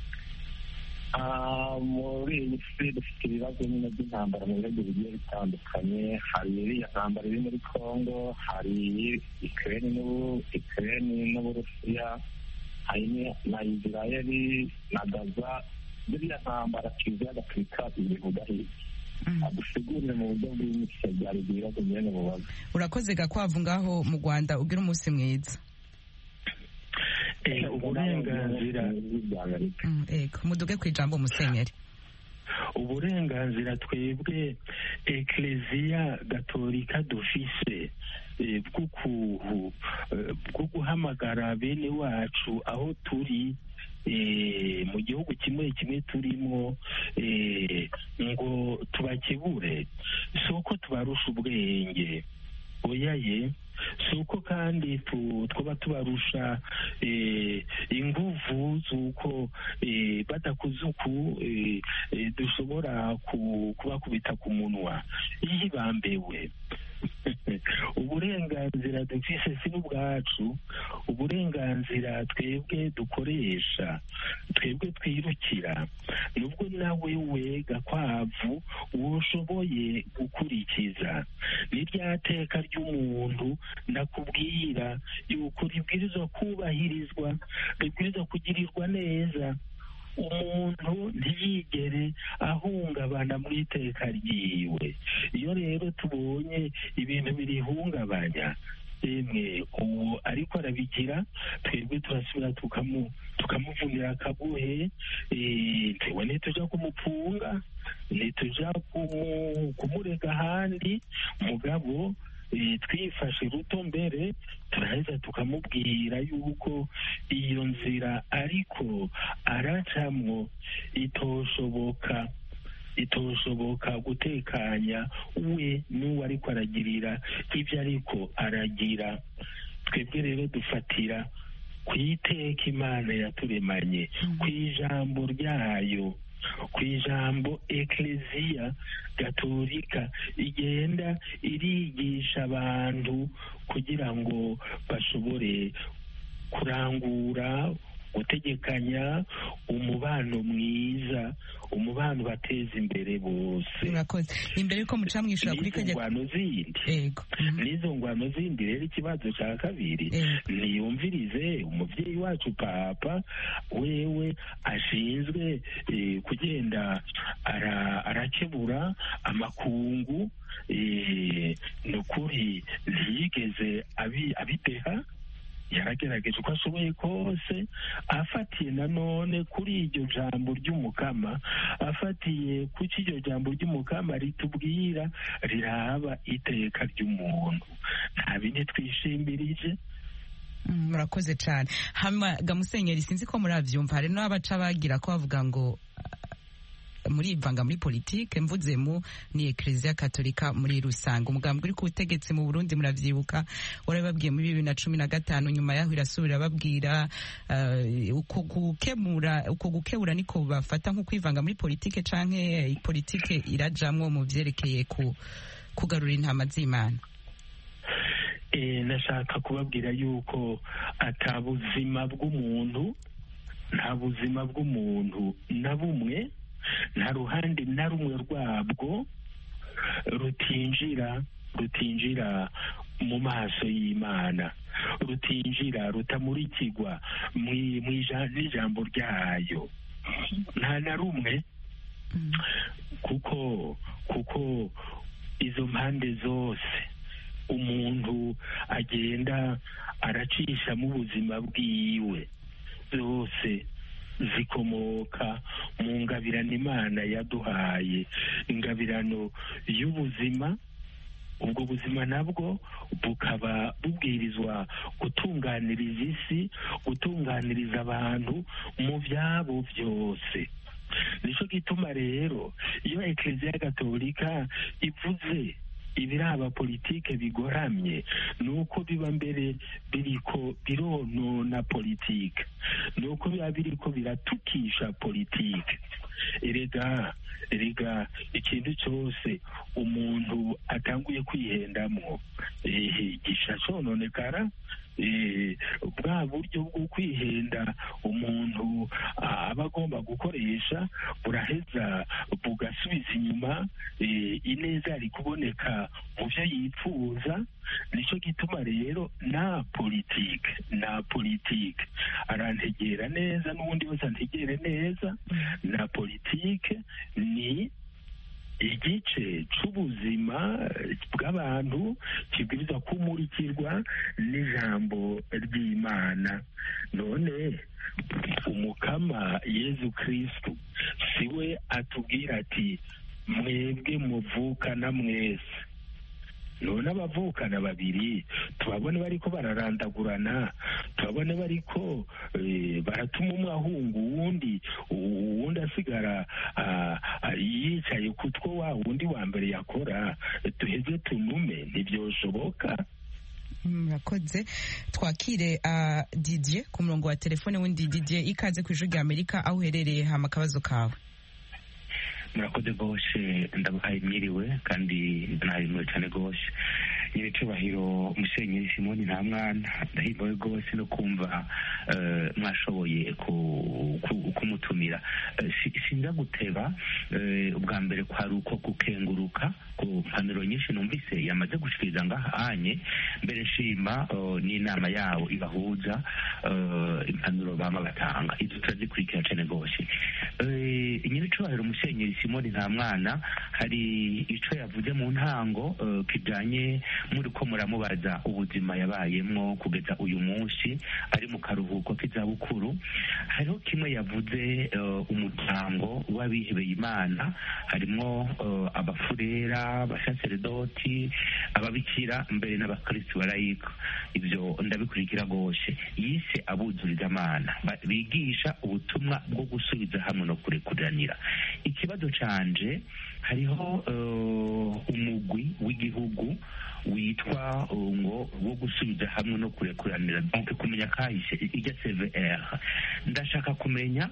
muri iyi si dufite ibibazo nyine by'intambara mu bihugu bigiye bitandukanye. Hari iriya ntambara iri muri Congo, hari Ukraine n'Uburusiya, hari na Israeli na Gaza. Ziriya ntambara Kiliziya Gatolika ibivuga hirya, adusigurire mu buryo bw'imico byari ibibazo nyine mubaze. Urakoze Gakwavu ngaho mu Rwanda, ugira umunsi mwiza. uburenganzira ego muduge ku ijambo Musenyeri. uburenganzira twebwe Ekleziya Gatolika dufise bwo guhamagara bene wacu aho turi mu gihugu kimwe kimwe turimo ngo tubakebure, si uko tubarusha ubwenge, oyaye, si uko kandi twaba tubarusha inguvu z'uko badakoze uku dushobora kubakubita ku munwa iyo bambewe. uburenganzira dufise si n'ubwacu, uburenganzira twebwe dukoresha, twebwe twirukira, nubwo nawe we Gakwavu woshoboye gukurikiza n'irya teka ry'umuntu ndakubwira yuko ribwirizwa kubahirizwa, ribwirizwa kugirirwa neza. Umuntu ntiyigere ahungabana mu iteka ryiwe. Iyo rero tubonye ibintu birihungabanya, emwe uwo ariko arabigira, twebwe turasubira tukamuvunira akabuhe, tewe ntituja kumupfunga, ntituja kumurega ahandi, mugabo twifashe ruto mbere turaheza tukamubwira yuko iyo nzira ariko aracamwo itoshoboka itoshoboka gutekanya we n'uwo ariko aragirira ibyo ariko aragira. Twebwe rero dufatira ku iteka Imana yaturemanye, ku ijambo ryayo, ku ijambo Ekleziya Gatolika igenda irigisha abantu kugira ngo bashobore kurangura, gutegekanya umubano mwiza, umubano bateza imbere bose. Urakoze. Imbere yuko muca mwishura kuri kajya ngwano zindi, ego nizo ngwano zindi rero ikibazo cya kabiri niyumvirize umuvyeyi wacu Papa wewe ashinzwe kugenda arakebura amakungu, nukuri ntiyigeze abideha, yaragerageje uko ashoboye kose, afatiye nanone kuri iryo jambo ry'umukama, afatiye kuki iryo jambo ry'umukama ritubwira riraba iteka ry'umuntu, nta bindi twishimbirije. Murakoze cyane. Hama ga Musenyeri, sinzi ko muravyumva, hari n'abaca bagira ko bavuga ngo murivanga muri politike mvuzemo ni Ecclesia Katolika muri rusanga. Umugambwe uri ku butegetsi mu Burundi muravyibuka warababwiye muri bibiri na cumi na gatanu, nyuma yaho irasubira babwira uh, uko gukemura uko gukebura niko bafata nko kwivanga muri politike canke politike irajamwo mu vyerekeye ku kugarura intama z'Imana. Eh, nashaka kubabwira yuko atabuzima bw'umuntu nta buzima bw'umuntu na bumwe, nta ruhande na rumwe rwabwo rutinjira rutinjira mu maso y'Imana, rutinjira rutamurikirwa n'ijambo ryayo, nta na rumwe, kuko kuko izo mpande zose umuntu agenda aracisha mu buzima bwiwe zose zikomoka mu ngabirano Imana yaduhaye, ingabirano y'ubuzima. Ubwo buzima nabwo bukaba bubwirizwa gutunganiriza isi, gutunganiriza abantu mu byabo byose. Nico gituma rero iyo Ecclesia Gatolika ivuze ibiraba politike bigoramye, nuko biba mbere biriko bironona politike, nuko biba biriko biratukisha politike. Erega erega ikintu cyose umuntu atanguye kwihendamwo eh gisha cononekara. Eh, bwa buryo bwo kwihenda umuntu aba agomba gukoresha buraheza bugasubiza inyuma eh, ineza ari kuboneka mu byo yipfuza. Nico gituma rero na politike na politike arantegera neza n'ubundi wese antegere neza, na politike ni igice c'ubuzima bw'abantu kibwirizwa kumurikirwa n'ijambo ry'Imana. None umukama Yezu Kristu siwe atubwira ati mwebwe muvukana mwese. None abavukana babiri tubabone bariko bararandagurana, tubabone bariko e, baratuma umwe ahunga uwundi, uwundi asigara yicaye kutwo wa wundi wa mbere yakora, tuheze tunume, ntivyoshoboka. Murakoze. Twakire uh, Didier ku murongo wa telefone. Wundi Didier, ikaze ku Ijwi ry'Amerika, aho uherereye hama akabazo kawe. Murakoze gose, ndabahaye mwiriwe kandi nahimwe cyane gose. Nyine cyubahiro Musenyeri Simoni nta mwana, ndahimwe gose no kumva uh, mwashoboye ku, ku, kumutumira. Uh, sinda guteba uh, ubwa mbere kwari uko gukenguruka ku mpanuro nyinshi numvise yamaze gushikiriza ngahanye, mbere nshima uh, n'inama yawo ibahuza uh, impanuro bama batanga, izo turazikurikira cyane gose. Uh, nyine cyubahiro Musenyeri Simoni nta mwana, hari ico yavuze mu ntango uh, kijanye muri ko muramubaza ubuzima yabayemwo kugeza uyu munsi ari mu karuhuko k'izabukuru. Hariho kimwe yavuze uh, umuryango w'abihebeye Imana, harimo uh, abafurera, abasaserdoti, ababikira, mbere n'abakristo barayika. Ivyo ndabikurikira gose. Yise abuzuriza Imana bigisha ubutumwa bwo gusubiza hamwe no kurekuranira. Ikibazo canje, hariho uh, umugwi w'igihugu witwa ngo wo gusubiza hamwe no kurekuranira, donc kumenya kahise ijya C V R. Ndashaka kumenya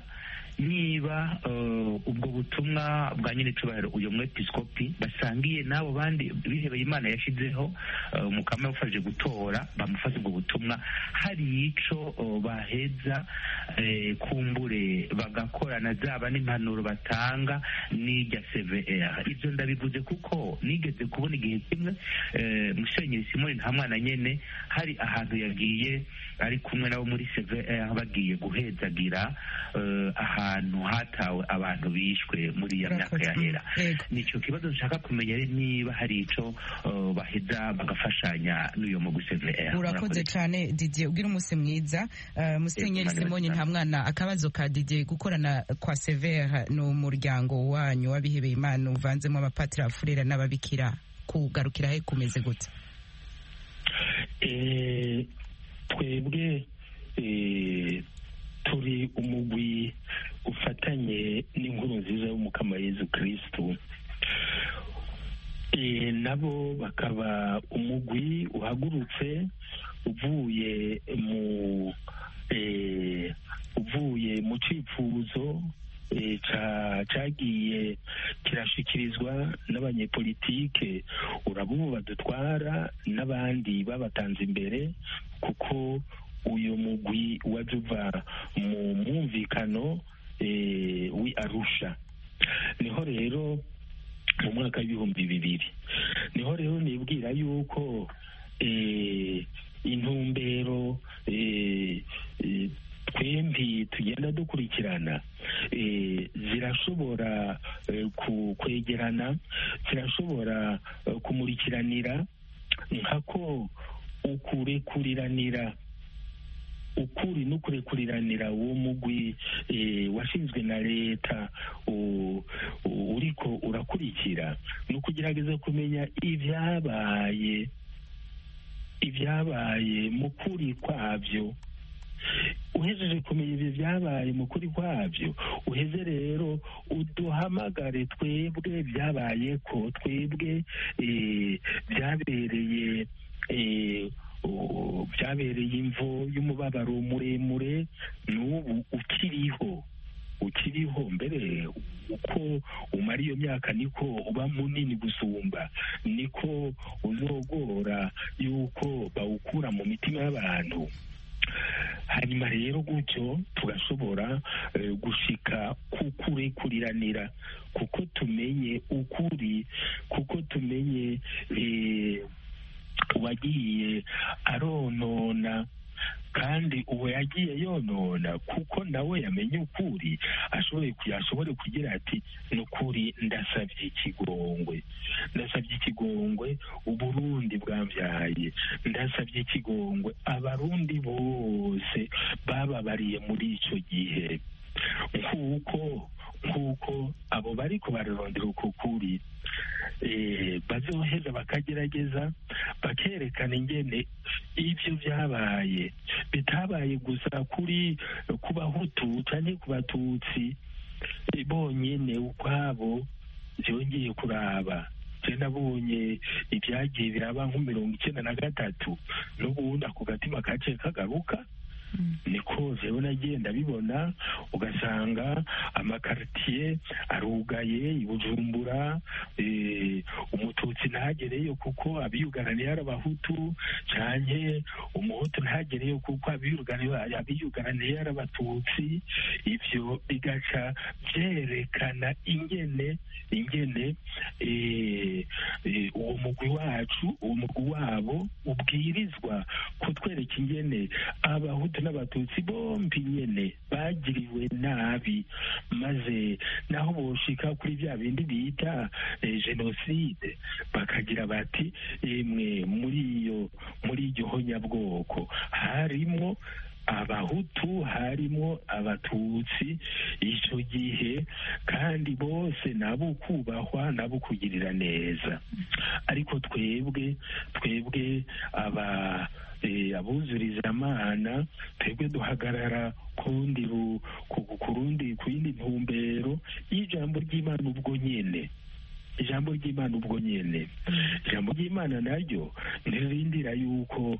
niba uh, ubwo butumwa bwa nyine cubahiro uyo mwepiskopi basangiye nabo bandi bihebeye Imana yashizeho uh, umukama yafashe gutora bamufashe ubwo butumwa, hari ico uh, baheza uh, kumbure bagakorana zaba n'impanuro batanga n'ijya C V R. Ivyo ndabivuze kuko nigeze kubona igihe kimwe uh, Musenyeri Simoni nta mwana nyene hari ahantu yagiye ari kumwe nabo muri C V R bagiye guhezagira uh, ahantu hatawe abantu bishwe muri ya myaka yahera. Nico kibazo nshaka kumenya niba hari ico uh, baheza bagafashanya n'uyo mu C V R. Urakoze cyane Didier, ugira umunsi mwiza. Uh, Musenyeri Simoni nta mwana, akabazo ka Didier, gukorana kwa C V R no muryango wanyu wabihebeye Imana uvanzemo abapatira, afurera n'ababikira, kugarukira he kumeze gute? Eh twebwe eh turi umugwi ufatanye n'inkuru nziza y'umukama Yezu Kristu, nabo bakaba umugwi uhagurutse uvuye mu uvuye mu cyifuzo cyagiye kirashikirizwa n'abanyepolitike, urabo badutwara n'abandi babatanze imbere, kuko uyu mugwi waje uva mu mwumvikano wi Arusha. Niho rero mu mwaka w'ibihumbi bibiri niho rero nibwira yuko intumbero twembi tugenda dukurikirana zirashobora kwegerana, zirashobora kumurikiranira, nkako ukurekuriranira ukuri n'ukurekuriranira uwo mugwi washinzwe na leta uriko urakurikira ni ukugerageza kumenya ibyabaye ibyabaye mu kuri kwabyo. Uhejeje kumenya ibyo byabaye mu kuri kwabyo, uheze rero uduhamagare twebwe byabaye ko twebwe byabereye byabereye imvo y'umubabaro muremure, n'ubu ukiriho ukiriho mbere uko umara iyo myaka niko uba munini gusumba, niko uzogora yuko bawukura mu mitima y'abantu. Hanyuma rero gutyo tugashobora gushika kukurekuriranira, kuko tumenye ukuri, kuko tumenye uwagiye aronona, kandi uwo yagiye yonona kuko nawe yamenye ukuri, ashoboye yashobore kugira ati ni ukuri ndasabye ikigongwe, ndasabye ikigongwe Uburundi bwambyaye, ndasabye ikigongwe abarundi bose bababariye muri icyo gihe, nk'uko nk'uko abo bariko bararondera uko kuri bazoheza bakagerageza bakerekana ingene ibyo byabaye bitabaye gusa kuri ku bahutu cyane ku batutsi bonyene ukwabo, byongeye kuraba. Je nabonye ibyagiye biraba nko mirongo icyenda na gatatu, n'ubundi ako gatima kaciye kagaruka. Niko jewe nagiye ndabibona, ugasanga amakaritiye arugaye i Bujumbura, umututsi ntagereyo kuko abiyugaraniye ari abahutu, canke umuhutu ntagereyo kuko abiyugaraniye ari abatutsi. Ivyo bigaca vyerekana ingene ingene uwo mugwi wacu uwo mugwi wabo ubwirizwa kutwereka ingene abahutu n'abatutsi bombi nyene bagiriwe nabi, maze naho boshika kuri bya bindi bita jenoside bakagira bati emwe muri iyo muri iryo honyabwoko harimo abahutu, harimo abatutsi icyo gihe, kandi bose nabo kubahwa, nabo kugirira neza. Ariko twebwe twebwe aba abuzuriza amana, twebwe duhagarara kurundi kurundi ku yindi ntumbero y'ijambo ry'Imana ubwo nyene ijambo ry'Imana ubwo nyene ijambo ry'Imana naryo ntirindira yuko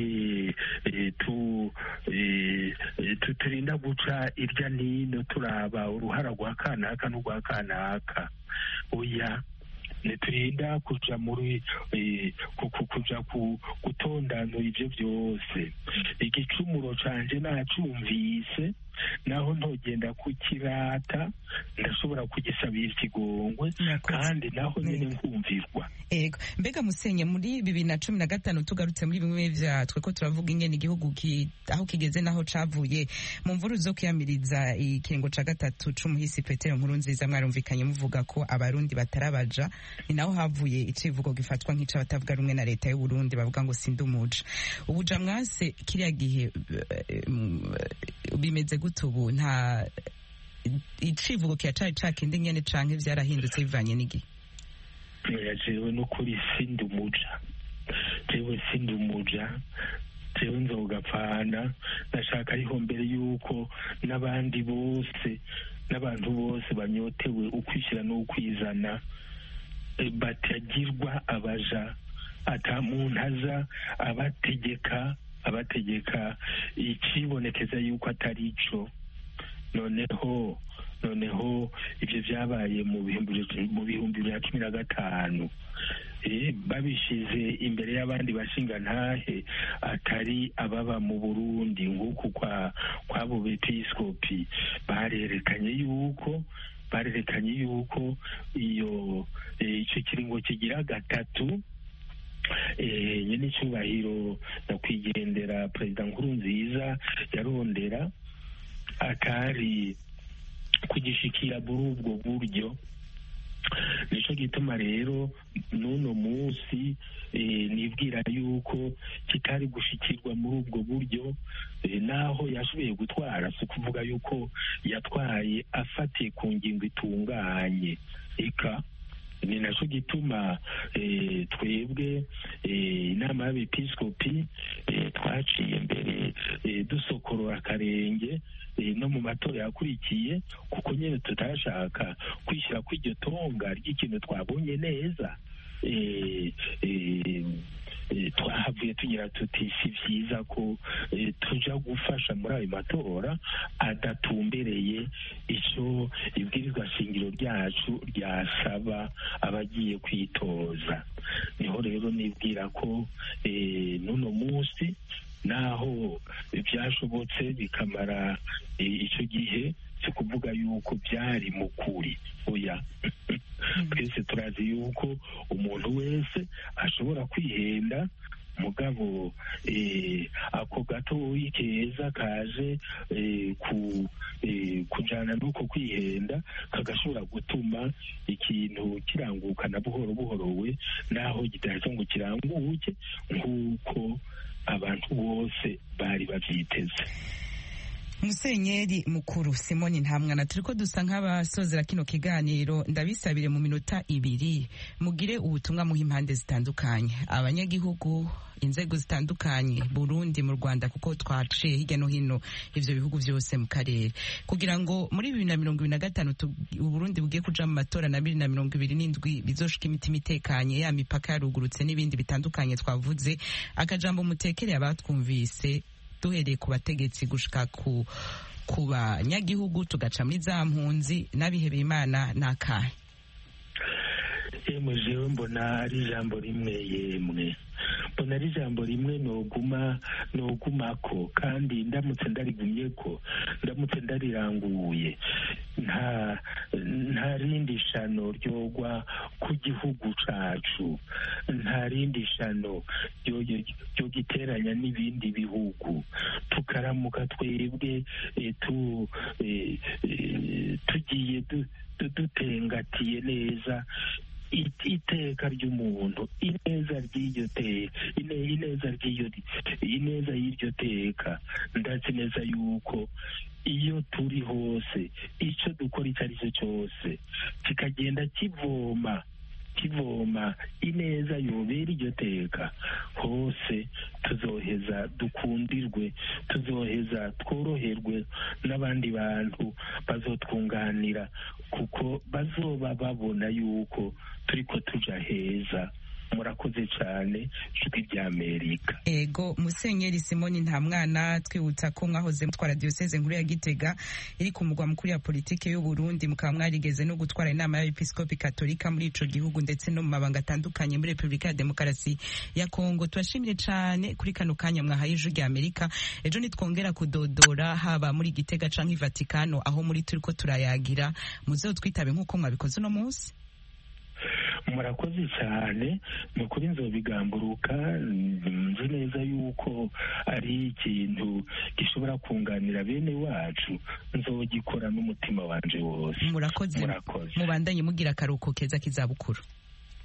turinda guca irya nino turaba uruhara rwa kanaka n'urwa kanaka. Oya, ntiturinda kuja muri kuja gutondanura ivyo vyose. Igicumuro canje nacumvise, naho ntogenda kukirata, ndashobora kugisabira ikigongwe, kandi naho nyine nkumvirwa. Ego, mbega Musenye, muri bibiri na cumi na gatanu tugarutse muri bimwe vya tweko turavuga ingene igihugu ki, aho kigeze naho cavuye mu mvuru zo kwiyamiriza ikiringo ca gatatu c'umuhisi Petero Nkurunziza, mwarumvikanye muvuga ko abarundi batarabaja, ni naho havuye icivugo gifatwa nk'ica batavuga rumwe na leta y'u Burundi, bavuga ngo sindi umuja. Ubuja mwase kiriya gihe bimeze gute ubu? Nta icivugo kiracari cakindi nyene canke vyarahindutse bivanye n'igihe? Jewe n'ukuri sindi umuja, jewe sindi umuja, jewe nzogapfana ndashaka ariho mbere yuko n'abandi bose n'abantu bose banyotewe ukwishyira n'ukwizana batagirwa abaja ata muntu aza abategeka abategeka ikibonekeza yuko atari ico. noneho noneho ibyo byabaye mu bihumbi mu bihumbi bya cumi na gatanu babishize imbere y'abandi bashinga ntahe atari ababa mu Burundi nk'uku kwa kwabo bepiskopi barerekanye yuko barerekanye yuko iyo icyo kiringo kigira gatatu nyine icyubahiro nyakwigendera perezida Nkurunziza yarondera atari kugishikira muri ubwo buryo. Nico gituma rero n'uno munsi nibwira yuko kitari gushikirwa muri ubwo buryo, naho yashoboye gutwara si ukuvuga yuko yatwaye afatiye ku ngingo itunganye. Eka ni naco gituma twebwe inama y'abepiskopi twaciye mbere dusokorora akarenge no mu matora yakurikiye, kuko nyine tutashaka kwishyira kw'iryo tonga ry'ikintu twabonye neza. twahavuye tugira tuti si byiza ko tuja gufasha muri ayo matora adatumbereye icyo ibwirizwa shingiro ryacu ryasaba abagiye kwitoza. Niho rero nibwira ko n'uno munsi naho byashobotse bikamara icyo gihe, si kuvuga yuko byari mu kuri, oya. Twese turazi yuko umuntu wese ashobora kwihenda, mugabo ako gatoyi keza kaje kujana n'uko kwihenda kagashobora gutuma ikintu kirangukana buhoro buhoro we, naho kidahita ngo kiranguke nk'uko abantu bose bari bavyiteze. Musenyeri mukuru Simoni Ntamwana, turiko dusa nk'abasozera kino kiganiro, ndabisabire mu minota ibiri mugire ubutumwa muha impande zitandukanye, abanyagihugu, inzego zitandukanye, Burundi, mu Rwanda, kuko twaciye hirya no hino ivyo bihugu vyose mu karere, kugira ngo muri bibiri na mirongo ibiri na gatanu Uburundi bugiye kuja mu matora na bibiri na mirongo ibiri n'indwi bizoshika imitima itekanye, ya mipaka yarugurutse n'ibindi bitandukanye twavuze. Akajambo mutekereye abatwumvise, duhereye ku bategetsi gushika ku ku banyagihugu tugaca muri za mpunzi n'abihebeye Imana, nakahe? Yemwe jewe mbona ari ijambo rimwe, yemwe mbona ari ijambo rimwe noguma nogumako, kandi ndamutse ndarigumyeko, ndamutse ndariranguye, nta nta rindi shano ryogwa ku gihugu cacu, nta rindi shano ryo giteranya n'ibindi bihugu, tukaramuka twebwe tu tugiye dutengatiye neza iteka ry'umuntu, ineza ry'iryo teka, ineza ry'iryo ineza y'iryo teka. Ndazi neza yuko iyo turi hose, icyo dukora icyo ari cyo cyose kikagenda kivoma kivoma ineza yobera iryo teka, hose tuzoheza dukundirwe, tuzoheza tworoherwe, n'abandi bantu bazotwunganira, kuko bazoba babona yuko turiko tuja heza. Murakoze cyane ijwi rya Amerika. Ego Musenyeri Simoni Ntamwana, twibutsa ko mwahoze mutwara diocese nkuru ya Gitega iri ku mugwa mukuru ya politike y'u Burundi, mukaba mwarigeze no gutwara inama y'abepiskopi katolika muri ico gihugu ndetse no mu mabanga atandukanye muri Republika ya Demokarasi ya Kongo. Twashimire cyane kuri kano kanya mwahaye ijwi rya Amerika. Ejo nitwongera kudodora haba muri Gitega canke Vatikano aho muri turiko turayagira, muze twitabe nk'uko mwabikoze no munsi. Murakoze cyane, ni ukuri nzobigamburuka, nzi neza yuko ari ikintu gishobora kunganira bene wacu, nzogikora n'umutima wanje wose. Murakoze, mubandanye mugira akaruhuko keza kizabukuru.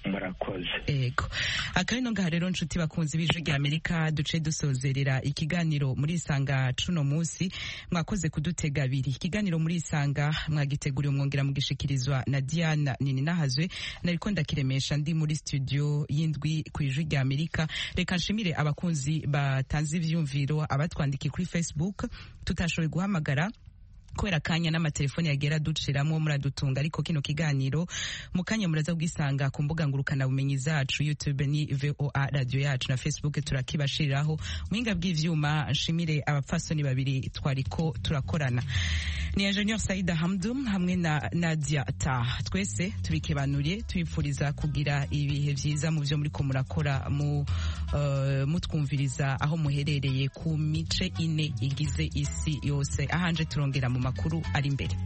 murakoze. Ego akari no ngaha rero nshuti bakunzi b'Ijwi rya Amerika duce dusozerera ikiganiro muri Isanga cuno munsi. Mwakoze kudutega abiri. Ikiganiro muri Isanga mwagiteguriye umwongera mugishikirizwa na Diana Nini Nahazwe, nariko ndakiremesha ndi muri studio y'indwi ku Ijwi rya Amerika. Reka nshimire abakunzi batanze ivyumviro, abatwandikiye kuri Facebook tutashoboye guhamagara kubera kanya n'amatelefoni yagera duciramwo muradutunga, ariko kino kiganiro mukanya muraza bwisanga ku mbuga ngurukana bumenyi zacu YouTube ni V O A radio yacu na Facebook turakibashiriraho. Muhinga bw'ivyuma nshimire abapfasoni babiri twariko turakorana, ni Engineer Saida Hamdum hamwe na Nadia Ta. Twese tubikebanuriye tubipfuriza kugira ibihe vyiza mu vyo muriko murakora mu uh, mutwumviriza aho muherereye ku mice ine igize isi yose. Ahanje turongera mu makuru ari imbere.